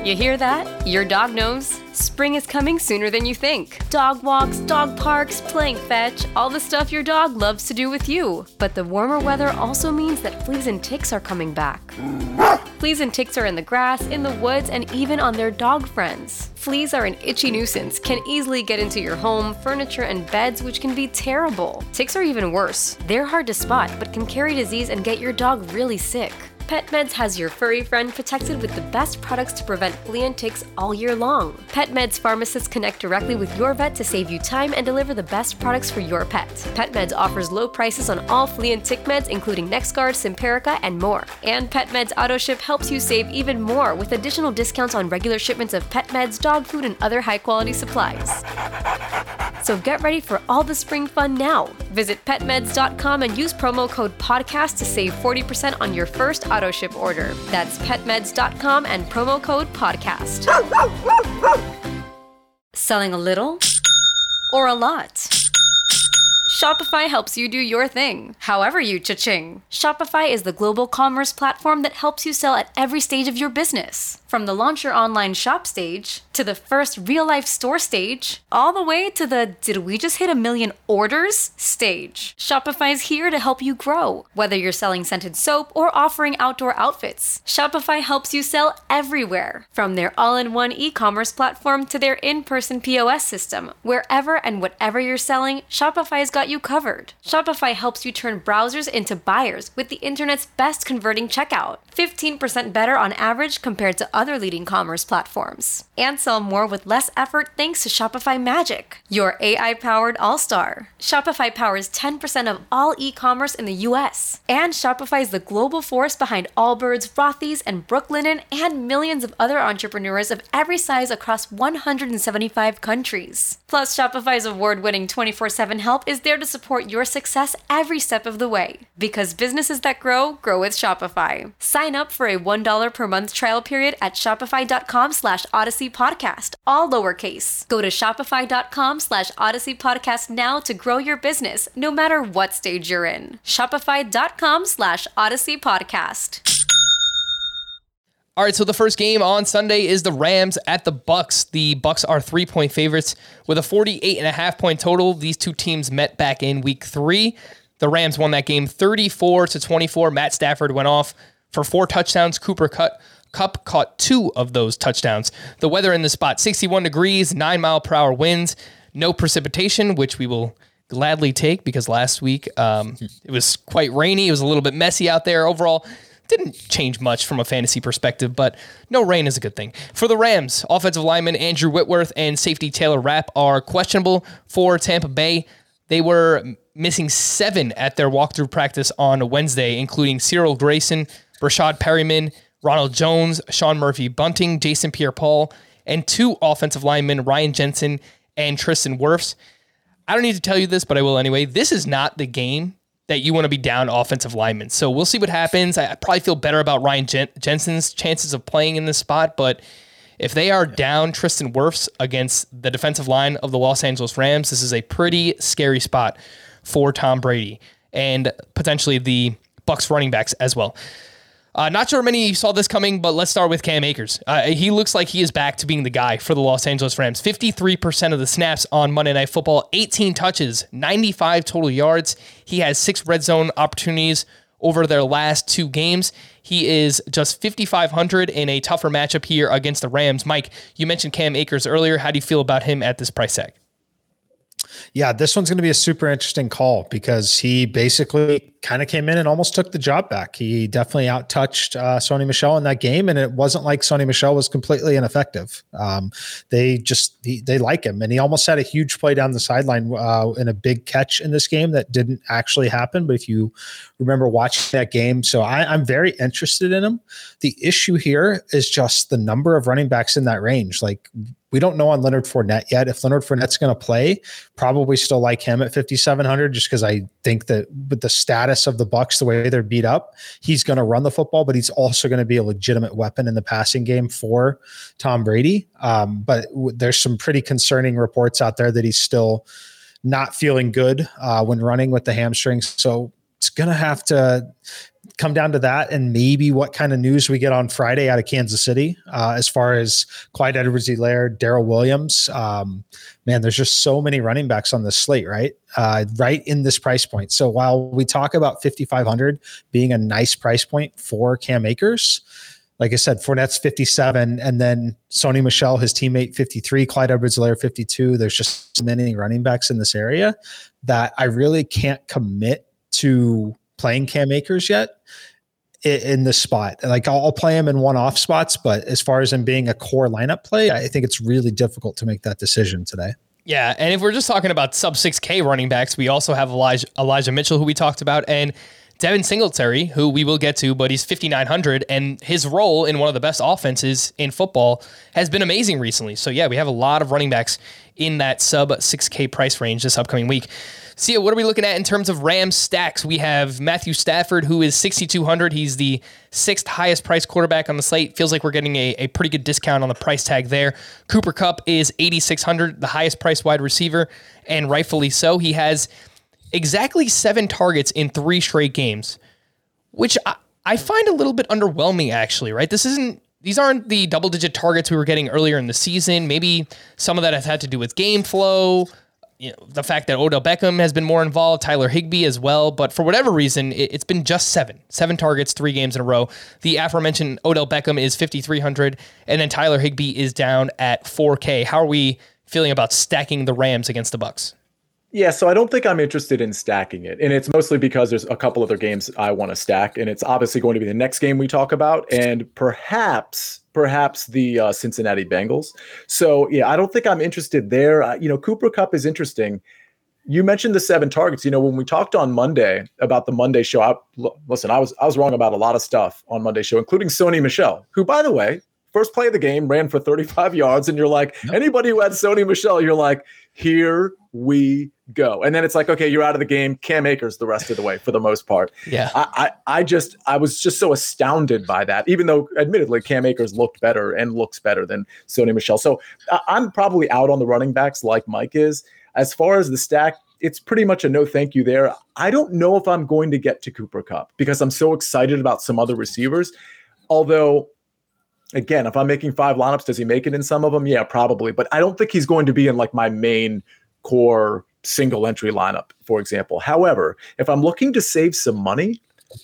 You hear that? Your dog knows. Spring is coming sooner than you think. Dog walks, dog parks, playing fetch, all the stuff your dog loves to do with you. But the warmer weather also means that fleas and ticks are coming back. Fleas and ticks are in the grass, in the woods, and even on their dog friends. Fleas are an itchy nuisance, can easily get into your home, furniture, and beds, which can be terrible. Ticks are even worse. They're hard to spot, but can carry disease and get your dog really sick. PetMeds has your furry friend protected with the best products to prevent flea and ticks all year long. PetMeds pharmacists connect directly with your vet to save you time and deliver the best products for your pet. PetMeds offers low prices on all flea and tick meds, including NexGard, Simparica, and more. And PetMeds AutoShip helps you save even more with additional discounts on regular shipments of pet meds, dog food, and other high-quality supplies. So get ready for all the spring fun now. Visit petmeds.com and use promo code PODCAST to save 40% on your first AutoShip order. That's petmeds.com and promo code PODCAST. Selling a little or a lot? Shopify helps you do your thing, however you cha-ching. Shopify is the global commerce platform that helps you sell at every stage of your business. From the launch your online shop stage, to the first real-life store stage, all the way to the did we just hit 1 million orders stage. Shopify's here to help you grow. Whether you're selling scented soap or offering outdoor outfits, Shopify helps you sell everywhere. From their all-in-one e-commerce platform to their in-person POS system, wherever and whatever you're selling, Shopify's got you covered. Shopify helps you turn browsers into buyers with the internet's best converting checkout. 15% better on average compared to other leading commerce platforms. And sell more with less effort thanks to Shopify Magic, your AI-powered all-star. Shopify powers 10% of all e-commerce in the US. And Shopify is the global force behind Allbirds, Rothy's, and Brooklinen, and millions of other entrepreneurs of every size across 175 countries. Plus, Shopify's award-winning 24/7 help is there to support your success every step of the way. Because businesses that grow, grow with Shopify. Sign up for a $1 per month trial period at shopify.com/Odyssey Podcast, all lowercase. Go to shopify.com/Odyssey Podcast now to grow your business, no matter what stage you're in. Shopify.com/Odyssey Podcast. All right, so the first game on Sunday is the Rams at the Bucks. The Bucks are 3-point favorites with a 48.5-point total. These two teams met back in week 3. The Rams won that game 34-24. Matt Stafford went off for 4 touchdowns. Cooper Kupp caught 2 of those touchdowns. The weather in the spot, 61 degrees, 9-mile-per-hour winds, no precipitation, which we will gladly take because last week it was quite rainy. It was a little bit messy out there. Overall, didn't change much from a fantasy perspective, but no rain is a good thing. For the Rams, offensive lineman Andrew Whitworth and safety Taylor Rapp are questionable for Tampa Bay. They were missing 7 at their walkthrough practice on Wednesday, including Cyril Grayson, Rashad Perryman, Ronald Jones, Sean Murphy-Bunting, Jason Pierre-Paul, and 2 offensive linemen, Ryan Jensen and Tristan Wirfs. I don't need to tell you this, but I will anyway. This is not the game that you want to be down offensive linemen. So we'll see what happens. I probably feel better about Ryan Jensen's chances of playing in this spot, but if they are down Tristan Wirfs against the defensive line of the Los Angeles Rams, this is a pretty scary spot for Tom Brady and potentially the Bucs running backs as well. Not sure many saw this coming, but let's start with Cam Akers. He looks like he is back to being the guy for the Los Angeles Rams. 53% of the snaps on Monday Night Football, 18 touches, 95 total yards. He has 6 red zone opportunities over their last 2 games. He is just 5,500 in a tougher matchup here against the Rams. Mike, you mentioned Cam Akers earlier. How do you feel about him at this price tag? Yeah, this one's going to be a super interesting call because he basically kind of came in and almost took the job back. He definitely outtouched Sony Michel in that game, and it wasn't like Sony Michel was completely ineffective. They like him, and he almost had a huge play down the sideline in a big catch in this game that didn't actually happen. But if you remember watching that game, so I'm very interested in him. The issue here is just the number of running backs in that range. Like, we don't know on Leonard Fournette yet. If Leonard Fournette's going to play, probably still like him at 5,700, just because I think that with the status of the Bucs, the way they're beat up, he's going to run the football, but he's also going to be a legitimate weapon in the passing game for Tom Brady. But there's some pretty concerning reports out there that he's still not feeling good when running with the hamstrings. So it's going to have to come down to that and maybe what kind of news we get on Friday out of Kansas City as far as Clyde Edwards-Helaire, Darrell Williams. Man, there's just so many running backs on this slate, right? Right in this price point. So while we talk about 5,500 being a nice price point for Cam Akers, like I said, Fournette's 57, and then Sony Michel, his teammate, 53, Clyde Edwards-Helaire, 52. There's just so many running backs in this area that I really can't commit to playing Cam Akers yet in this spot. Like I'll play him in one-off spots, but as far as him being a core lineup play, I think it's really difficult to make that decision today. Yeah, and if we're just talking about sub 6K running backs, we also have Elijah Mitchell, who we talked about, and Devin Singletary, who we will get to, but he's 5,900, and his role in one of the best offenses in football has been amazing recently. So yeah, we have a lot of running backs in that sub 6K price range this upcoming week. Sia, what are we looking at in terms of Rams stacks? We have Matthew Stafford, who is 6,200. He's the 6th highest priced quarterback on the slate. Feels like we're getting a pretty good discount on the price tag there. Cooper Kupp is 8,600, the highest priced wide receiver, and rightfully so. He has exactly 7 targets in 3 straight games, which I find a little bit underwhelming, actually, right? These aren't the double-digit targets we were getting earlier in the season. Maybe some of that has had to do with game flow, the fact that Odell Beckham has been more involved, Tyler Higbee as well, but for whatever reason, it's been just 7 targets, 3 games in a row. The aforementioned Odell Beckham is 5,300, and then Tyler Higbee is down at 4K. How are we feeling about stacking the Rams against the Bucs? Yeah, so I don't think I'm interested in stacking it. And it's mostly because there's a couple other games I want to stack. And it's obviously going to be the next game we talk about and perhaps the Cincinnati Bengals. So, yeah, I don't think I'm interested there. Cooper Kupp is interesting. You mentioned the 7 targets. When we talked on Monday about the Monday show, I was wrong about a lot of stuff on Monday show, including Sony Michel, who, by the way, first play of the game, ran for 35 yards. And you're like, anybody who had Sony Michel, you're like, here we go. And then it's like, okay, you're out of the game. Cam Akers the rest of the way for the most part. Yeah. I was just so astounded by that, even though admittedly Cam Akers looked better and looks better than Sony Michel. So I'm probably out on the running backs like Mike is. As far as the stack, it's pretty much a no thank you there. I don't know if I'm going to get to Cooper Kupp because I'm so excited about some other receivers. Although, again, if I'm making 5 lineups, does he make it in some of them? Yeah, probably. But I don't think he's going to be in like my main core single entry lineup, for example. However, if I'm looking to save some money,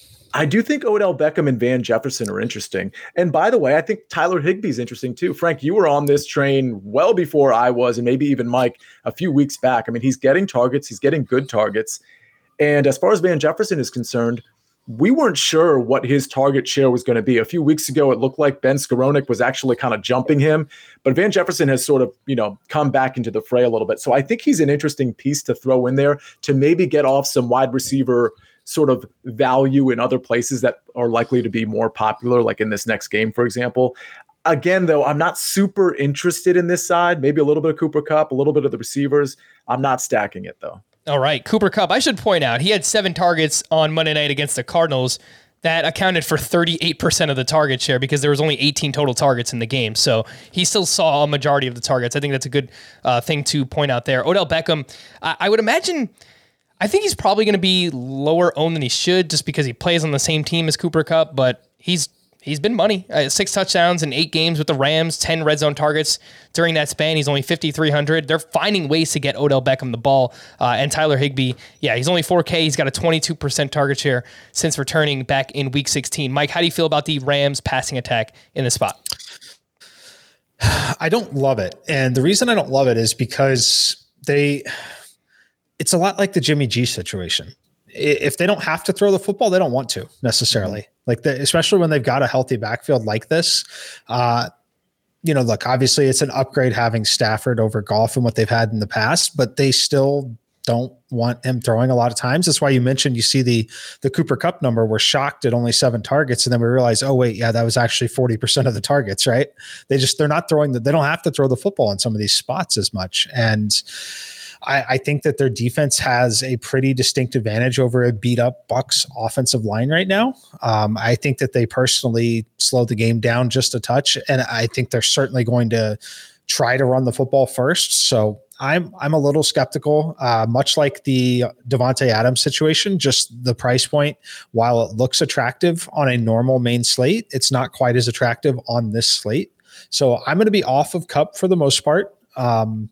I do think Odell Beckham and Van Jefferson are interesting. And by the way, I think Tyler Higbee is interesting too. Frank, you were on this train well before I was, and maybe even Mike a few weeks back. I mean, he's getting targets. He's getting good targets. And as far as Van Jefferson is concerned, we weren't sure what his target share was going to be. A few weeks ago, it looked like Ben Skowronek was actually kind of jumping him, but Van Jefferson has sort of, come back into the fray a little bit. So I think he's an interesting piece to throw in there to maybe get off some wide receiver sort of value in other places that are likely to be more popular, like in this next game, for example. Again, though, I'm not super interested in this side. Maybe a little bit of Cooper Kupp, a little bit of the receivers. I'm not stacking it, though. All right, Cooper Kupp. I should point out, he had 7 targets on Monday night against the Cardinals. That accounted for 38% of the target share because there was only 18 total targets in the game. So he still saw a majority of the targets. I think that's a good thing to point out there. Odell Beckham, I would imagine, I think he's probably going to be lower owned than he should just because he plays on the same team as Cooper Kupp, but he's been money. 6 touchdowns in 8 games with the Rams, 10 red zone targets during that span. He's only 5,300. They're finding ways to get Odell Beckham the ball. And Tyler Higbee, yeah, he's only 4K. He's got a 22% target share since returning back in Week 16. Mike, how do you feel about the Rams passing attack in this spot? I don't love it. And the reason I don't love it is because it's a lot like the Jimmy G situation. If they don't have to throw the football, they don't want to necessarily. Especially when they've got a healthy backfield like this. Look, obviously it's an upgrade having Stafford over Goff and what they've had in the past, but they still don't want him throwing a lot of times. That's why you mentioned you see the Cooper Kupp number. We're shocked at only 7 targets, and then we realize, oh wait, yeah, that was actually 40% of the targets, right? They're not throwing they don't have to throw the football in some of these spots as much. And I think that their defense has a pretty distinct advantage over a beat up Bucs offensive line right now. I think that they personally slowed the game down just a touch, and I think they're certainly going to try to run the football first. So I'm a little skeptical, much like the Devontae Adams situation. Just the price point, while it looks attractive on a normal main slate, it's not quite as attractive on this slate. So I'm going to be off of Kupp for the most part. I'm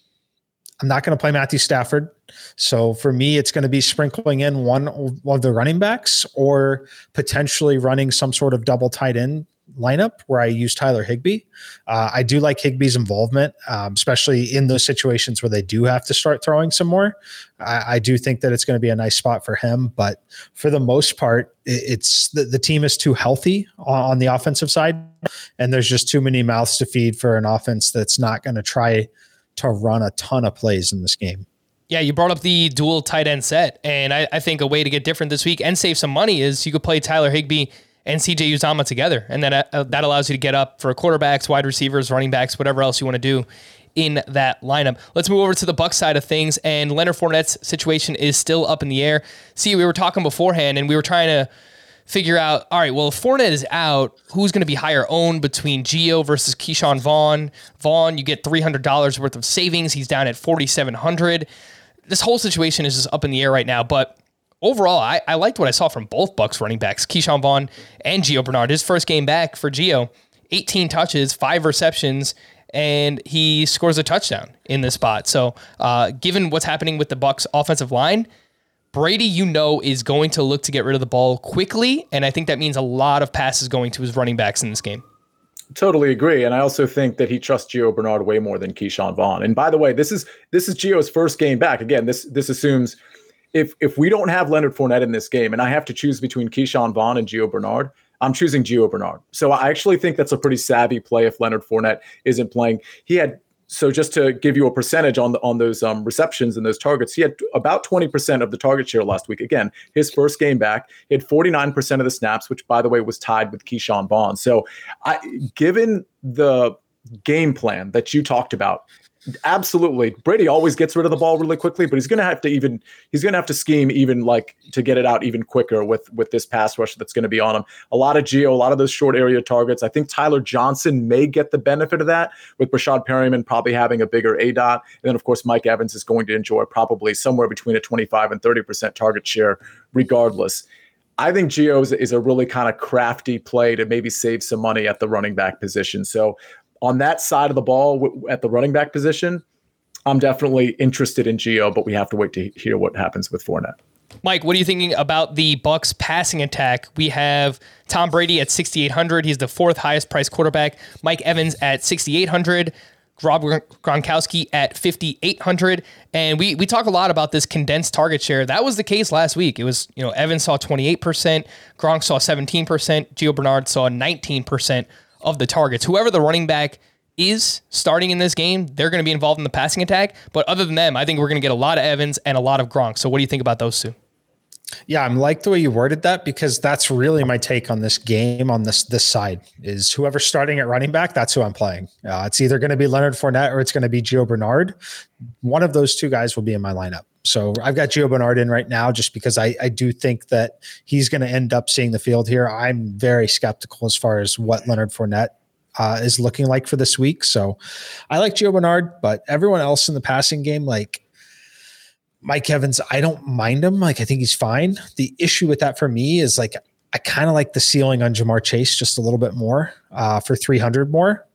not going to play Matthew Stafford. So for me, it's going to be sprinkling in one of the running backs or potentially running some sort of double tight end lineup where I use Tyler Higbee. I do like Higbee's involvement, especially in those situations where they do have to start throwing some more. I do think that it's going to be a nice spot for him, but for the most part, it's the team is too healthy on the offensive side, and there's just too many mouths to feed for an offense that's not going to try to run a ton of plays in this game. Yeah, you brought up the dual tight end set, and I think a way to get different this week and save some money is you could play Tyler Higbee and CJ Uzomah together, and that allows you to get up for quarterbacks, wide receivers, running backs, whatever else you want to do in that lineup. Let's move over to the Bucs side of things, and Leonard Fournette's situation is still up in the air. See, we were talking beforehand, and we were trying to figure out, all right, well, if Fournette is out, who's going to be higher owned between Gio versus Keyshawn Vaughn? Vaughn, you get $300 worth of savings. He's down at $4,700. This whole situation is just up in the air right now, but overall, I liked what I saw from both Bucs running backs, Keyshawn Vaughn and Gio Bernard. His first game back for Gio, 18 touches, 5 receptions, and he scores a touchdown in this spot. So given what's happening with the Bucs offensive line, Brady, is going to look to get rid of the ball quickly, and I think that means a lot of passes going to his running backs in this game. Totally agree. And I also think that he trusts Gio Bernard way more than Keyshawn Vaughn. And by the way, this is Gio's first game back. Again, this assumes if we don't have Leonard Fournette in this game and I have to choose between Keyshawn Vaughn and Gio Bernard, I'm choosing Gio Bernard. So I actually think that's a pretty savvy play if Leonard Fournette isn't playing. So just to give you a percentage on those receptions and those targets, he had about 20% of the target share last week. Again, his first game back, he had 49% of the snaps, which, by the way, was tied with Keyshawn Vaughn. So given the game plan that you talked about, absolutely, Brady always gets rid of the ball really quickly, but he's going to have to scheme even like to get it out even quicker with this pass rush that's going to be on him. A lot of Gio, a lot of those short area targets. I think Tyler Johnson may get the benefit of that with Rashad Perryman probably having a bigger ADOT. And then of course, Mike Evans is going to enjoy probably somewhere between a 25 and 30% target share regardless. I think Gio is a really kind of crafty play to maybe save some money at the running back position. So on that side of the ball at the running back position, I'm definitely interested in Gio, but we have to wait to hear what happens with Fournette. Mike, what are you thinking about the Bucs passing attack? We have Tom Brady at 6,800. He's the 4th highest priced quarterback. Mike Evans at 6,800. Rob Gronkowski at 5,800. And we talk a lot about this condensed target share. That was the case last week. It was, Evans saw 28%, Gronk saw 17%, Gio Bernard saw 19% of the targets. Whoever the running back is starting in this game, they're going to be involved in the passing attack. But other than them, I think we're going to get a lot of Evans and a lot of Gronk. So what do you think about those two? Yeah, I'm like the way you worded that because that's really my take on this game on this side is whoever's starting at running back, that's who I'm playing. It's either going to be Leonard Fournette or it's going to be Gio Bernard. One of those two guys will be in my lineup. So I've got Gio Bernard in right now just because I do think that he's going to end up seeing the field here. I'm very skeptical as far as what Leonard Fournette is looking like for this week. So I like Gio Bernard, but everyone else in the passing game, like Mike Evans, I don't mind him. Like, I think he's fine. The issue with that for me is like, I kind of like the ceiling on Jamar Chase just a little bit more for 300 more.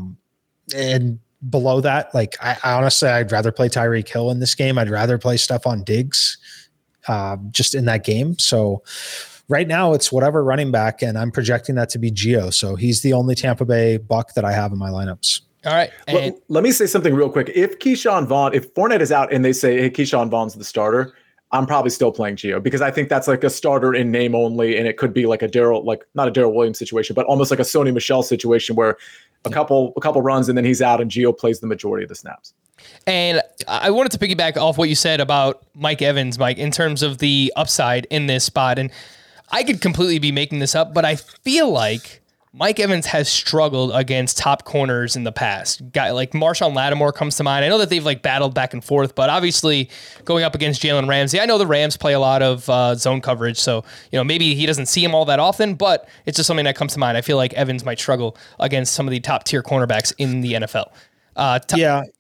And below that, like I honestly, I'd rather play Tyreek Hill in this game. I'd rather play Stephon Diggs just in that game. So right now it's whatever running back, and I'm projecting that to be Gio. So he's the only Tampa Bay Buck that I have in my lineups. All right. Let me say something real quick. If Fournette is out and they say, hey, Keyshawn Vaughn's the starter, I'm probably still playing Gio because I think that's like a starter in name only. And it could be like not a Darrell Williams situation, but almost like a Sony Michel situation where a couple runs and then he's out and Gio plays the majority of the snaps. And I wanted to piggyback off what you said about Mike Evans, Mike, in terms of the upside in this spot. And I could completely be making this up, but I feel like Mike Evans has struggled against top corners in the past. Guy like Marshawn Lattimore comes to mind. I know that they've battled back and forth, but obviously going up against Jalen Ramsey, I know the Rams play a lot of zone coverage, so maybe he doesn't see him all that often, but it's just something that comes to mind. I feel like Evans might struggle against some of the top tier cornerbacks in the NFL. Yeah, go ahead.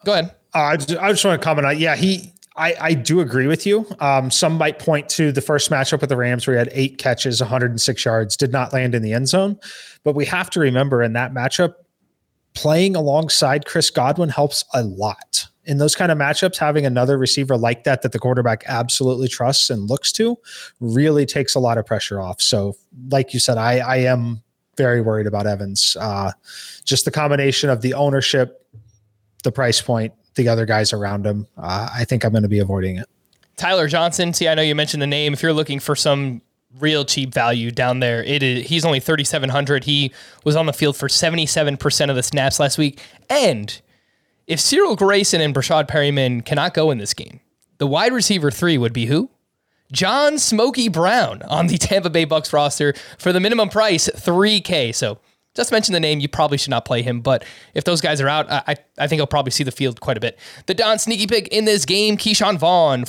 I just want to comment on, I do agree with you. Some might point to the first matchup with the Rams where he had 8 catches, 106 yards, did not land in the end zone. But we have to remember in that matchup, playing alongside Chris Godwin helps a lot. In those kind of matchups, having another receiver like that the quarterback absolutely trusts and looks to really takes a lot of pressure off. So like you said, I am very worried about Evans. Just the combination of the ownership, the price point, the other guys around him. I think I'm going to be avoiding it. Tyler Johnson. See, I know you mentioned the name. If you're looking for some real cheap value down there, he's only 3,700. He was on the field for 77% of the snaps last week. And if Cyril Grayson and Brashad Perryman cannot go in this game, the wide receiver 3 would be who? John Smokey Brown on the Tampa Bay Bucks roster for the minimum price, $3K. So just mention the name. You probably should not play him, but if those guys are out, I think he'll probably see the field quite a bit. The Don sneaky pick in this game, Keyshawn Vaughn,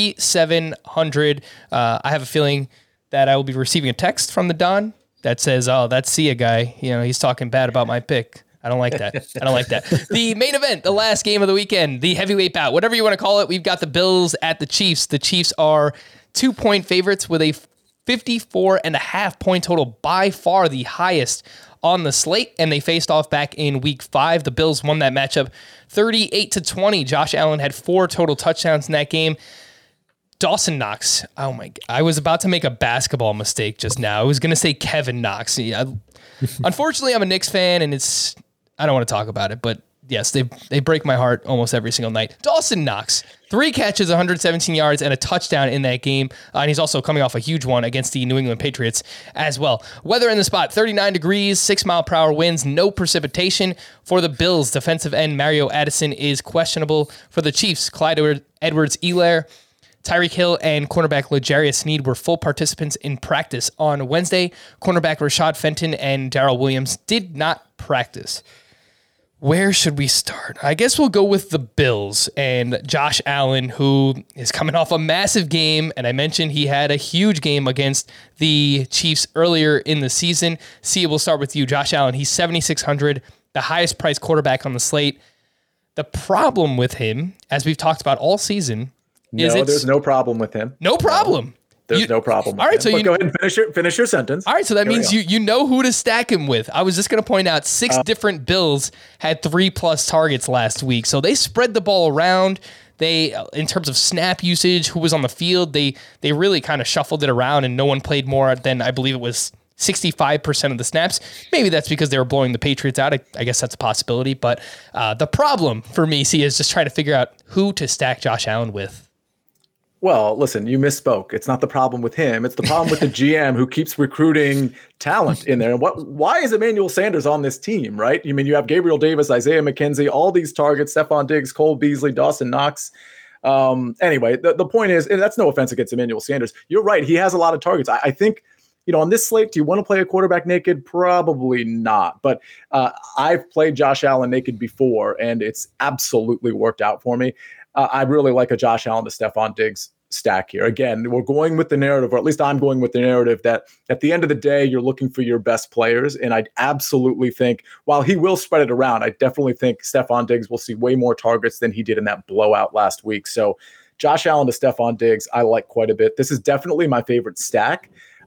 4,700. I have a feeling that I will be receiving a text from the Don that says, "Oh, that's Sia guy. You know, he's talking bad about my pick." I don't like that. The main event, the last game of the weekend, the heavyweight bout, whatever you want to call it. We've got the Bills at the Chiefs. The Chiefs are 2-point favorites with a 54.5 point total, by far the highest on the slate, and they faced off back in week 5. The Bills won that matchup 38-20. Josh Allen had 4 total touchdowns in that game. Dawson Knox. Oh my God. I was about to make a basketball mistake just now. I was going to say Kevin Knox. Unfortunately, I'm a Knicks fan, and I don't want to talk about it, but yes, they break my heart almost every single night. Dawson Knox, 3 catches, 117 yards, and a touchdown in that game. And he's also coming off a huge one against the New England Patriots as well. Weather in the spot, 39 degrees, 6-mile-per-hour winds, no precipitation. For the Bills, defensive end Mario Addison is questionable. For the Chiefs, Clyde Edwards-Helaire, Tyreek Hill, and cornerback L'Jarius Sneed were full participants in practice on Wednesday. Cornerback Rashad Fenton and Darrell Williams did not practice. Where should we start? I guess we'll go with the Bills and Josh Allen, who is coming off a massive game. And I mentioned he had a huge game against the Chiefs earlier in the season. See, we'll start with you. Josh Allen, he's 7,600, the highest priced quarterback on the slate. The problem with him, as we've talked about all season, is there's no problem with him. No problem. There's no problem with all right, him. so But go ahead and finish your sentence. All right, so that means you know who to stack him with. I was just going to point out 6 different Bills had 3+ targets last week. So they spread the ball around. They, in terms of snap usage, who was on the field, they really kind of shuffled it around, and no one played more than, I believe it was 65% of the snaps. Maybe that's because they were blowing the Patriots out. I guess that's a possibility. But the problem for me, is just trying to figure out who to stack Josh Allen with. Well, listen, you misspoke. It's not the problem with him. It's the problem with the GM who keeps recruiting talent in there. And why is Emmanuel Sanders on this team, right? You mean you have Gabriel Davis, Isaiah McKenzie, all these targets, Stephon Diggs, Cole Beasley, Dawson Knox. Anyway, the point is, and that's no offense against Emmanuel Sanders. You're right. He has a lot of targets. I think, on this slate, do you want to play a quarterback naked? Probably not. But I've played Josh Allen naked before, and it's absolutely worked out for me. I really like a Josh Allen to Stephon Diggs stack here. Again, we're going with the narrative, or at least I'm going with the narrative, that at the end of the day, you're looking for your best players. And I absolutely think, while he will spread it around, I definitely think Stephon Diggs will see way more targets than he did in that blowout last week. So Josh Allen to Stephon Diggs, I like quite a bit. This is definitely my favorite stack.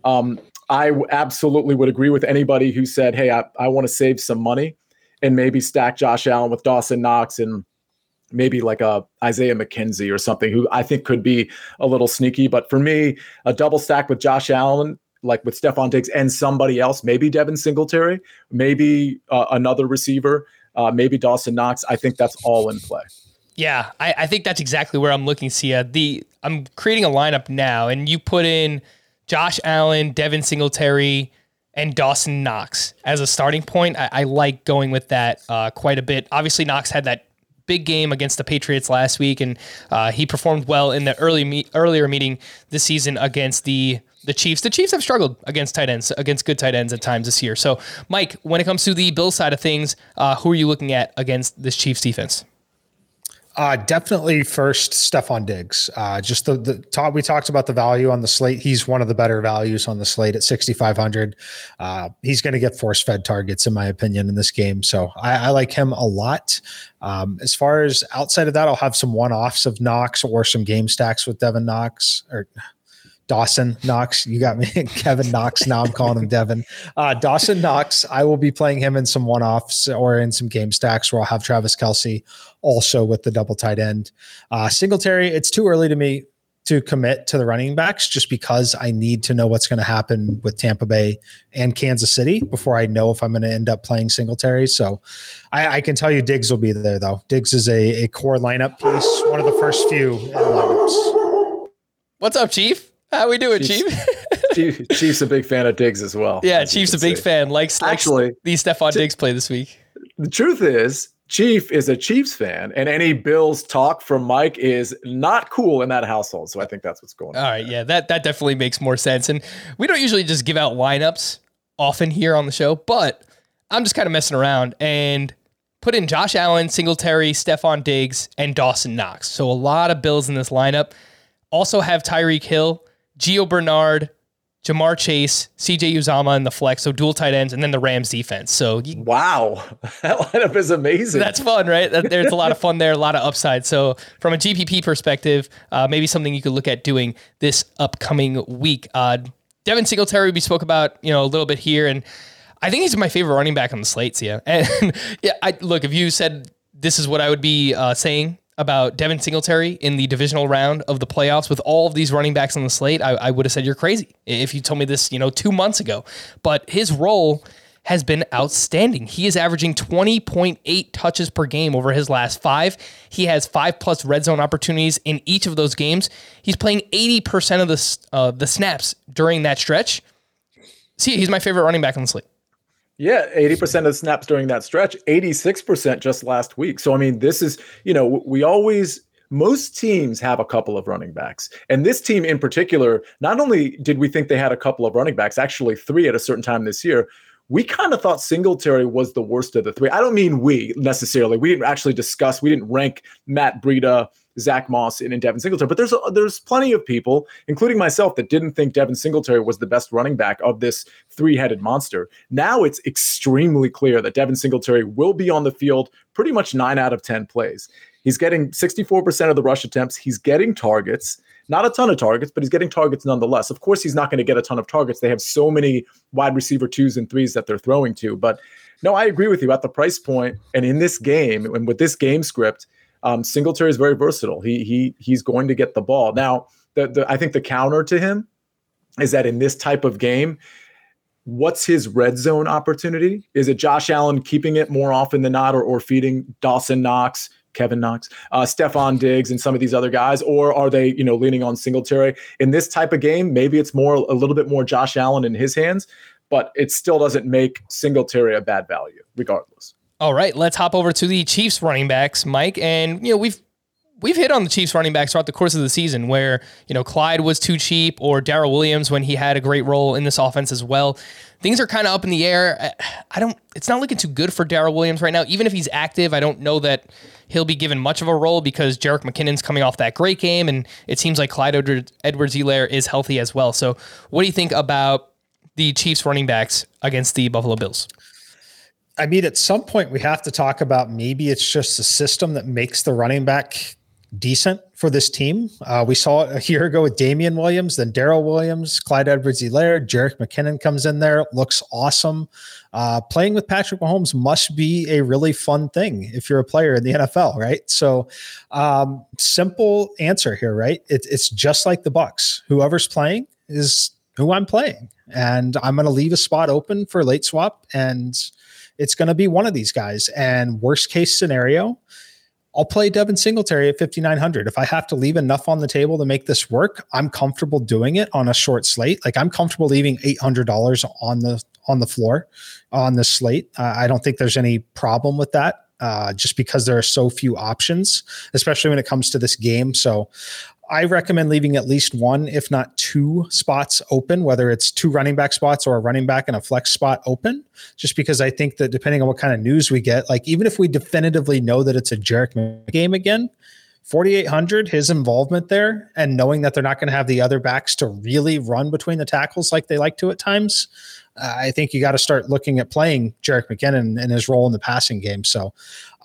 I absolutely would agree with anybody who said, hey, I want to save some money and maybe stack Josh Allen with Dawson Knox and maybe like a Isaiah McKenzie or something, who I think could be a little sneaky. But for me, a double stack with Josh Allen, like with Stephon Diggs and somebody else, maybe Devin Singletary, maybe another receiver, maybe Dawson Knox. I think that's all in play. Yeah, I think that's exactly where I'm looking, Sia. I'm creating a lineup now, and you put in Josh Allen, Devin Singletary, and Dawson Knox as a starting point. I like going with that quite a bit. Obviously, Knox had that big game against the Patriots last week, and he performed well in the earlier meeting this season against the Chiefs. The Chiefs have struggled against tight ends, against good tight ends at times this year. So, Mike, when it comes to the Bills side of things, who are you looking at against this Chiefs defense? Definitely first Stephon Diggs. Just the top, we talked about the value on the slate. He's one of the better values on the slate at 6,500. He's going to get force fed targets in my opinion in this game. So I like him a lot. As far as outside of that, I'll have some one-offs of Knox or some game stacks with Devin Knox or Dawson Knox. You got me. Kevin Knox. Now I'm calling him Devin. Dawson Knox. I will be playing him in some one-offs or in some game stacks where I'll have Travis Kelce also with the double tight end. Singletary, it's too early to me to commit to the running backs just because I need to know what's going to happen with Tampa Bay and Kansas City before I know if I'm going to end up playing Singletary. So I can tell you Diggs will be there though. Diggs is a core lineup piece, one of the first few in lineups. What's up, Chief? How we doing, Chief? Chief's a big fan of Diggs as well. Yeah, Chief's a big fan. Likes the Stephon Diggs play this week. The truth is, Chief is a Chiefs fan, and any Bills talk from Mike is not cool in that household. So I think that's what's going on. All right, yeah, that definitely makes more sense. And we don't usually just give out lineups often here on the show, but I'm just kind of messing around and put in Josh Allen, Singletary, Stephon Diggs, and Dawson Knox. So a lot of Bills in this lineup. Also have Tyreek Hill, Gio Bernard, Jamar Chase, CJ Uzama in the flex, so dual tight ends, and then the Rams defense. So wow, that lineup is amazing. That's fun, right? There's a lot of fun there, a lot of upside. So from a GPP perspective, maybe something you could look at doing this upcoming week. Devin Singletary, we spoke about a little bit here, and I think he's my favorite running back on the slate, Sia. And yeah, look, if you said this is what I would be saying about Devin Singletary in the divisional round of the playoffs with all of these running backs on the slate, I would have said you're crazy if you told me this, 2 months ago. But his role has been outstanding. He is averaging 20.8 touches per game over his last 5. He has 5+ red zone opportunities in each of those games. He's playing 80% of the snaps during that stretch. See, he's my favorite running back on the slate. Yeah, 80% of the snaps during that stretch, 86% just last week. So, I mean, this is, most teams have a couple of running backs. And this team in particular, not only did we think they had a couple of running backs, actually 3 at a certain time this year, we kind of thought Singletary was the worst of the 3. I don't mean we necessarily. We didn't actually we didn't rank Matt Breida, Zach Moss, and Devin Singletary. But there's plenty of people, including myself, that didn't think Devin Singletary was the best running back of this 3-headed monster. Now it's extremely clear that Devin Singletary will be on the field pretty much 9 out of 10 plays. He's getting 64% of the rush attempts. He's getting targets. Not a ton of targets, but he's getting targets nonetheless. Of course, he's not going to get a ton of targets. They have so many wide receiver 2s and 3s that they're throwing to. But no, I agree with you at the price point. And in this game, and with this game script, Singletary is very versatile. He's going to get the ball. Now, I think the counter to him is that in this type of game, what's his red zone opportunity? Is it Josh Allen keeping it more often than not, or feeding Dawson Knox, Kevin Knox, Stephon Diggs, and some of these other guys? Or are they, leaning on Singletary? In this type of game, maybe it's a little bit more Josh Allen in his hands, but it still doesn't make Singletary a bad value, regardless. All right, let's hop over to the Chiefs running backs, Mike. And, we've hit on the Chiefs running backs throughout the course of the season where, Clyde was too cheap, or Darrell Williams when he had a great role in this offense as well. Things are kind of up in the air. It's not looking too good for Darrell Williams right now. Even if he's active, I don't know that he'll be given much of a role because Jerick McKinnon's coming off that great game, and it seems like Clyde Edwards-Helaire is healthy as well. So what do you think about the Chiefs running backs against the Buffalo Bills? I mean, at some point we have to talk about maybe it's just a system that makes the running back decent for this team. We saw it a year ago with Damian Williams, then Darrell Williams, Clyde Edwards-Helaire, Jerick McKinnon comes in there, looks awesome. Playing with Patrick Mahomes must be a really fun thing if you're a player in the NFL, right? So simple answer here, right? It's just like the Bucs. Whoever's playing is who I'm playing. And I'm going to leave a spot open for late swap, and it's going to be one of these guys. And worst case scenario, I'll play Devin Singletary at 5,900. If I have to leave enough on the table to make this work, I'm comfortable doing it on a short slate. Like, I'm comfortable leaving $800 on the floor on this slate. I don't think there's any problem with that, just because there are so few options, especially when it comes to this game. So I recommend leaving at least one, if not two spots open, whether it's two running back spots or a running back and a flex spot open, just because I think that depending on what kind of news we get, like even if we definitively know that it's a Jerick game again, 4,800, his involvement there, and knowing that they're not going to have the other backs to really run between the tackles like they like to at times, I think you got to start looking at playing Jerick McKinnon and his role in the passing game. So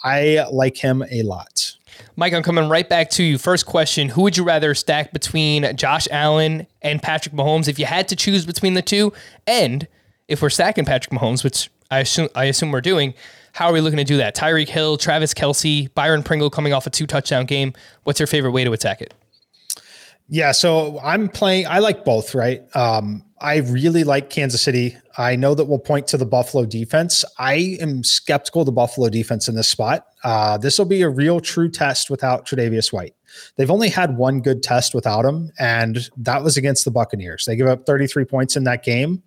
I like him a lot. Mike, I'm coming right back to you. First question, who would you rather stack between Josh Allen and Patrick Mahomes if you had to choose between the two? And if we're stacking Patrick Mahomes, which I assume we're doing, how are we looking to do that? Tyreek Hill, Travis Kelce, Byron Pringle coming off a 2-touchdown game. What's your favorite way to attack it? Yeah, so I like both, right? I really like Kansas City. I know that we'll point to the Buffalo defense. I am skeptical of the Buffalo defense in this spot. This will be a real true test without Tre'Davious White. They've only had one good test without him, and that was against the Buccaneers. They give up 33 points in that game.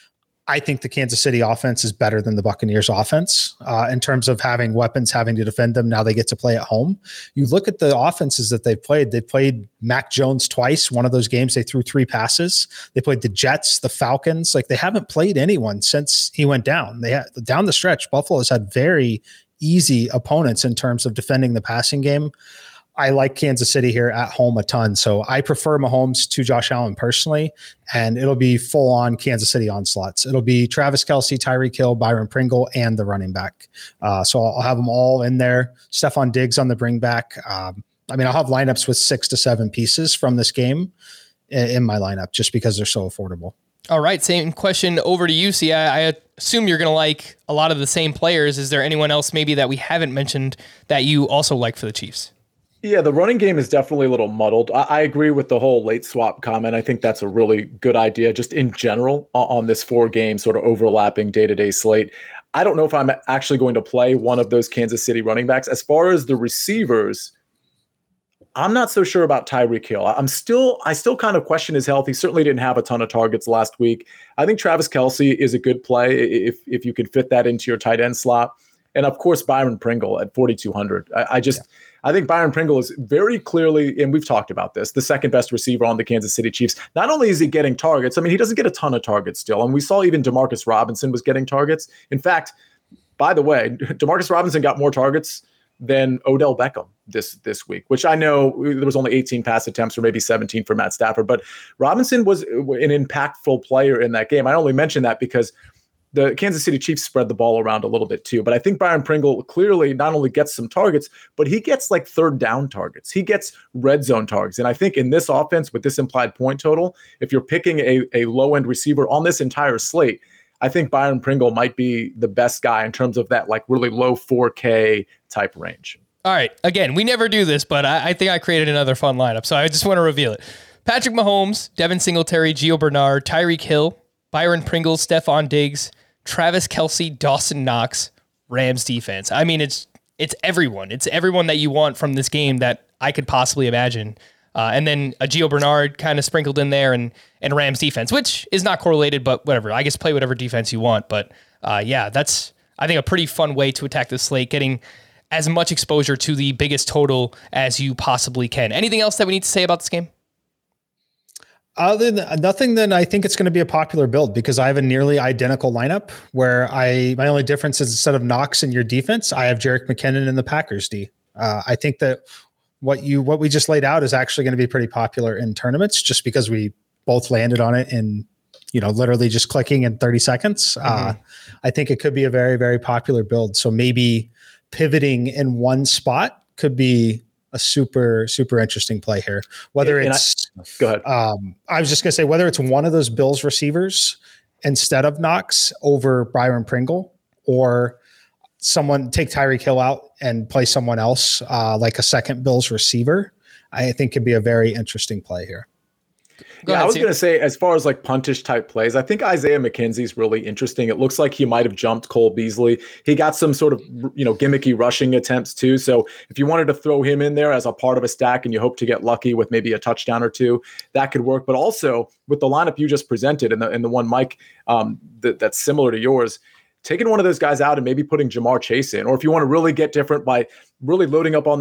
I think the Kansas City offense is better than the Buccaneers offense in terms of having weapons, having to defend them. Now they get to play at home. You look at the offenses that they've played. They played Mac Jones twice. One of those games, they threw 3 passes. They played the Jets, the Falcons. Like they haven't played anyone since he went down. They had down the stretch. Buffalo has had very easy opponents in terms of defending the passing game. I like Kansas City here at home a ton. So I prefer Mahomes to Josh Allen personally, and it'll be full on Kansas City onslaughts. It'll be Travis Kelce, Tyreek Hill, Byron Pringle, and the running back. So I'll have them all in there. Stephon Diggs on the bring back. I'll have lineups with 6 to 7 pieces from this game in my lineup just because they're so affordable. All right. Same question over to you. See, I assume you're going to like a lot of the same players. Is there anyone else maybe that we haven't mentioned that you also like for the Chiefs? Yeah, the running game is definitely a little muddled. I agree with the whole late swap comment. I think that's a really good idea just in general on this 4-game sort of overlapping day-to-day slate. I don't know if I'm actually going to play one of those Kansas City running backs. As far as the receivers, I'm not so sure about Tyreek Hill. I still kind of question his health. He certainly didn't have a ton of targets last week. I think Travis Kelce is a good play if you could fit that into your tight end slot. And of course, Byron Pringle at 4,200. I think Byron Pringle is very clearly, and we've talked about this, the second best receiver on the Kansas City Chiefs. Not only is he getting targets, he doesn't get a ton of targets still. And we saw even Demarcus Robinson was getting targets. In fact, by the way, Demarcus Robinson got more targets than Odell Beckham this week, which I know there was only 18 pass attempts or maybe 17 for Matt Stafford, but Robinson was an impactful player in that game. I only mention that because the Kansas City Chiefs spread the ball around a little bit too, but I think Byron Pringle clearly not only gets some targets, but he gets like third down targets. He gets red zone targets. And I think in this offense with this implied point total, if you're picking a low-end receiver on this entire slate, I think Byron Pringle might be the best guy in terms of that like really low 4K type range. All right. Again, we never do this, but I think I created another fun lineup, so I just want to reveal it. Patrick Mahomes, Devin Singletary, Gio Bernard, Tyreek Hill, Byron Pringle, Stephon Diggs, Travis Kelce, Dawson Knox, Rams defense. It's everyone. It's everyone that you want from this game that I could possibly imagine. And then a Gio Bernard kind of sprinkled in there and Rams defense, which is not correlated, but whatever. I guess play whatever defense you want. But that's, I think, a pretty fun way to attack this slate, getting as much exposure to the biggest total as you possibly can. Anything else that we need to say about this game? Other than nothing, then I think it's going to be a popular build because I have a nearly identical lineup where my only difference is instead of Knox in your defense, I have Jerick McKinnon in the Packers D. I think that what we just laid out is actually going to be pretty popular in tournaments just because we both landed on it in, literally just clicking in 30 seconds. I think it could be a very, very popular build. So maybe pivoting in one spot could be a super, super interesting play here. Whether go ahead. I was just going to say, whether it's one of those Bills receivers instead of Knox over Byron Pringle, or someone take Tyreek Hill out and play someone else, like a second Bills receiver, I think could be a very interesting play here. I was going to say, as far as like puntish type plays, I think Isaiah McKenzie's really interesting. It looks like he might have jumped Cole Beasley. He got some sort of, gimmicky rushing attempts too. So if you wanted to throw him in there as a part of a stack and you hope to get lucky with maybe a touchdown or two, that could work. But also with the lineup you just presented and the one, Mike, that's similar to yours, taking one of those guys out and maybe putting Jamar Chase in, or if you want to really get different by really loading up on that game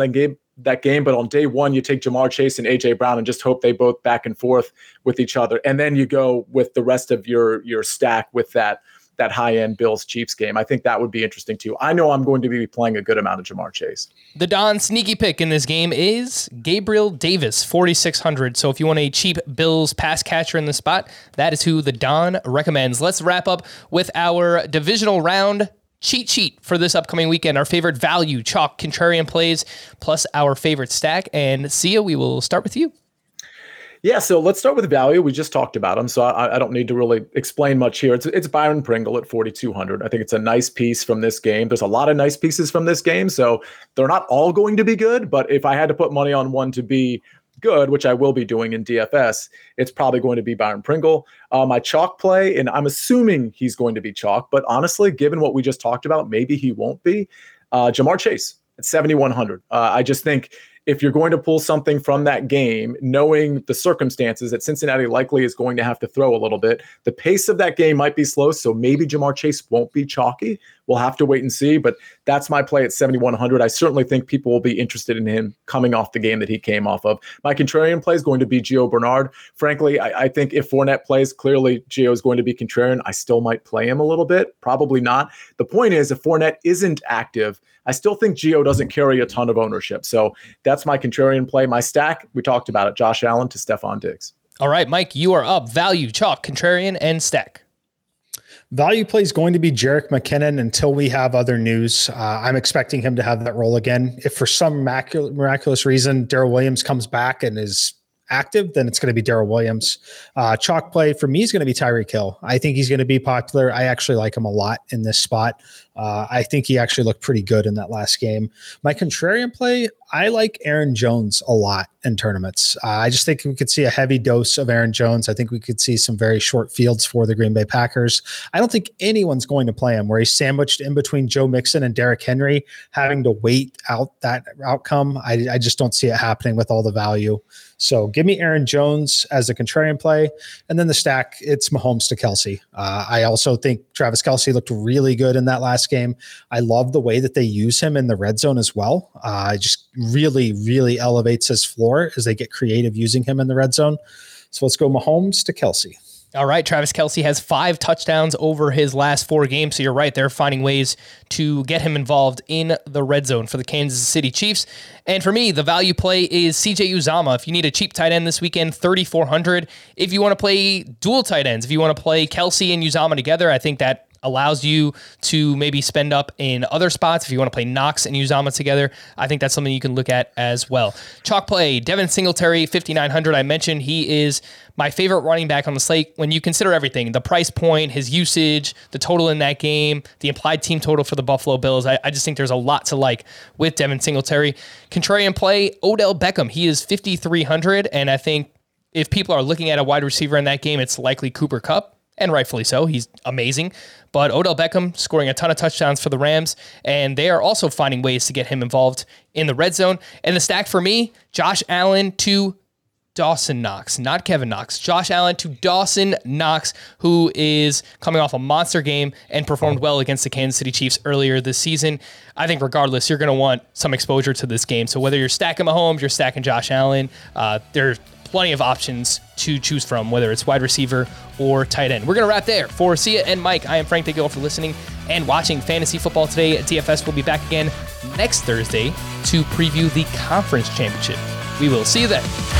that game, but on day one, you take Jamar Chase and A.J. Brown and just hope they both back and forth with each other. And then you go with the rest of your stack with that high-end Bills-Chiefs game. I think that would be interesting too. I know I'm going to be playing a good amount of Jamar Chase. The Don sneaky pick in this game is Gabriel Davis, 4,600. So if you want a cheap Bills pass catcher in the spot, that is who the Don recommends. Let's wrap up with our divisional round cheat sheet for this upcoming weekend. Our favorite value, chalk, contrarian plays, plus our favorite stack. And Sia, we will start with you. Yeah, so let's start with value. We just talked about him, so I don't need to really explain much here. It's Byron Pringle at 4,200. I think it's a nice piece from this game. There's a lot of nice pieces from this game, so they're not all going to be good, but if I had to put money on one to be good, which I will be doing in DFS, it's probably going to be Byron Pringle. My chalk play, and I'm assuming he's going to be chalk, but honestly, given what we just talked about, maybe he won't be. Jamar Chase at 7,100. I just think if you're going to pull something from that game, knowing the circumstances that Cincinnati likely is going to have to throw a little bit, the pace of that game might be slow, so maybe Jamar Chase won't be chalky. We'll have to wait and see, but that's my play at 7,100. I certainly think people will be interested in him coming off the game that he came off of. My contrarian play is going to be Gio Bernard. Frankly, I think if Fournette plays, clearly Gio is going to be contrarian. I still might play him a little bit, probably not. The point is, if Fournette isn't active, I still think Gio doesn't carry a ton of ownership. So that's my contrarian play. My stack, we talked about it, Josh Allen to Stephon Diggs. All right, Mike, you are up. Value, chalk, contrarian, and stack. Value play is going to be Jerick McKinnon until we have other news. I'm expecting him to have that role again. If for some miraculous reason Darrell Williams comes back and is active, then it's going to be Darrell Williams. Chalk play for me is going to be Tyreek Hill. I think he's going to be popular. I actually like him a lot in this spot. I think he actually looked pretty good in that last game. My contrarian play, I like Aaron Jones a lot in tournaments. I just think we could see a heavy dose of Aaron Jones. I think we could see some very short fields for the Green Bay Packers. I don't think anyone's going to play him where he's sandwiched in between Joe Mixon and Derrick Henry, having to wait out that outcome. I just don't see it happening with all the value. So give me Aaron Jones as a contrarian play. And then the stack, it's Mahomes to Kelsey. I also think Travis Kelce looked really good in that last game. I love the way that they use him in the red zone as well. Just really, really elevates his floor as they get creative using him in the red zone. So let's go Mahomes to Kelsey. All right, Travis Kelce has 5 touchdowns over his last 4 games, so you're right, they're finding ways to get him involved in the red zone for the Kansas City Chiefs. And for me, the value play is CJ Uzomah. If you need a cheap tight end this weekend, 3,400. If you want to play dual tight ends, if you want to play Kelce and Uzomah together, I think that allows you to maybe spend up in other spots. If you want to play Knox and Uzomah together, I think that's something you can look at as well. Chalk play, Devin Singletary, 5,900. I mentioned he is my favorite running back on the slate when you consider everything, the price point, his usage, the total in that game, the implied team total for the Buffalo Bills. I just think there's a lot to like with Devin Singletary. Contrarian play, Odell Beckham. He is 5,300, and I think if people are looking at a wide receiver in that game, it's likely Cooper Kupp. And rightfully so. He's amazing. But Odell Beckham scoring a ton of touchdowns for the Rams, and they are also finding ways to get him involved in the red zone. And the stack for me, Josh Allen to Dawson Knox, not Kevin Knox. Josh Allen to Dawson Knox, who is coming off a monster game and performed well against the Kansas City Chiefs earlier this season. I think regardless, you're going to want some exposure to this game. So whether you're stacking Mahomes, you're stacking Josh Allen, there's plenty of options to choose from, whether it's wide receiver or tight end. We're going to wrap there. For Sia and Mike, I am Frank. Thank you all for listening and watching Fantasy Football Today. DFS will be back again next Thursday to preview the conference championship. We will see you then.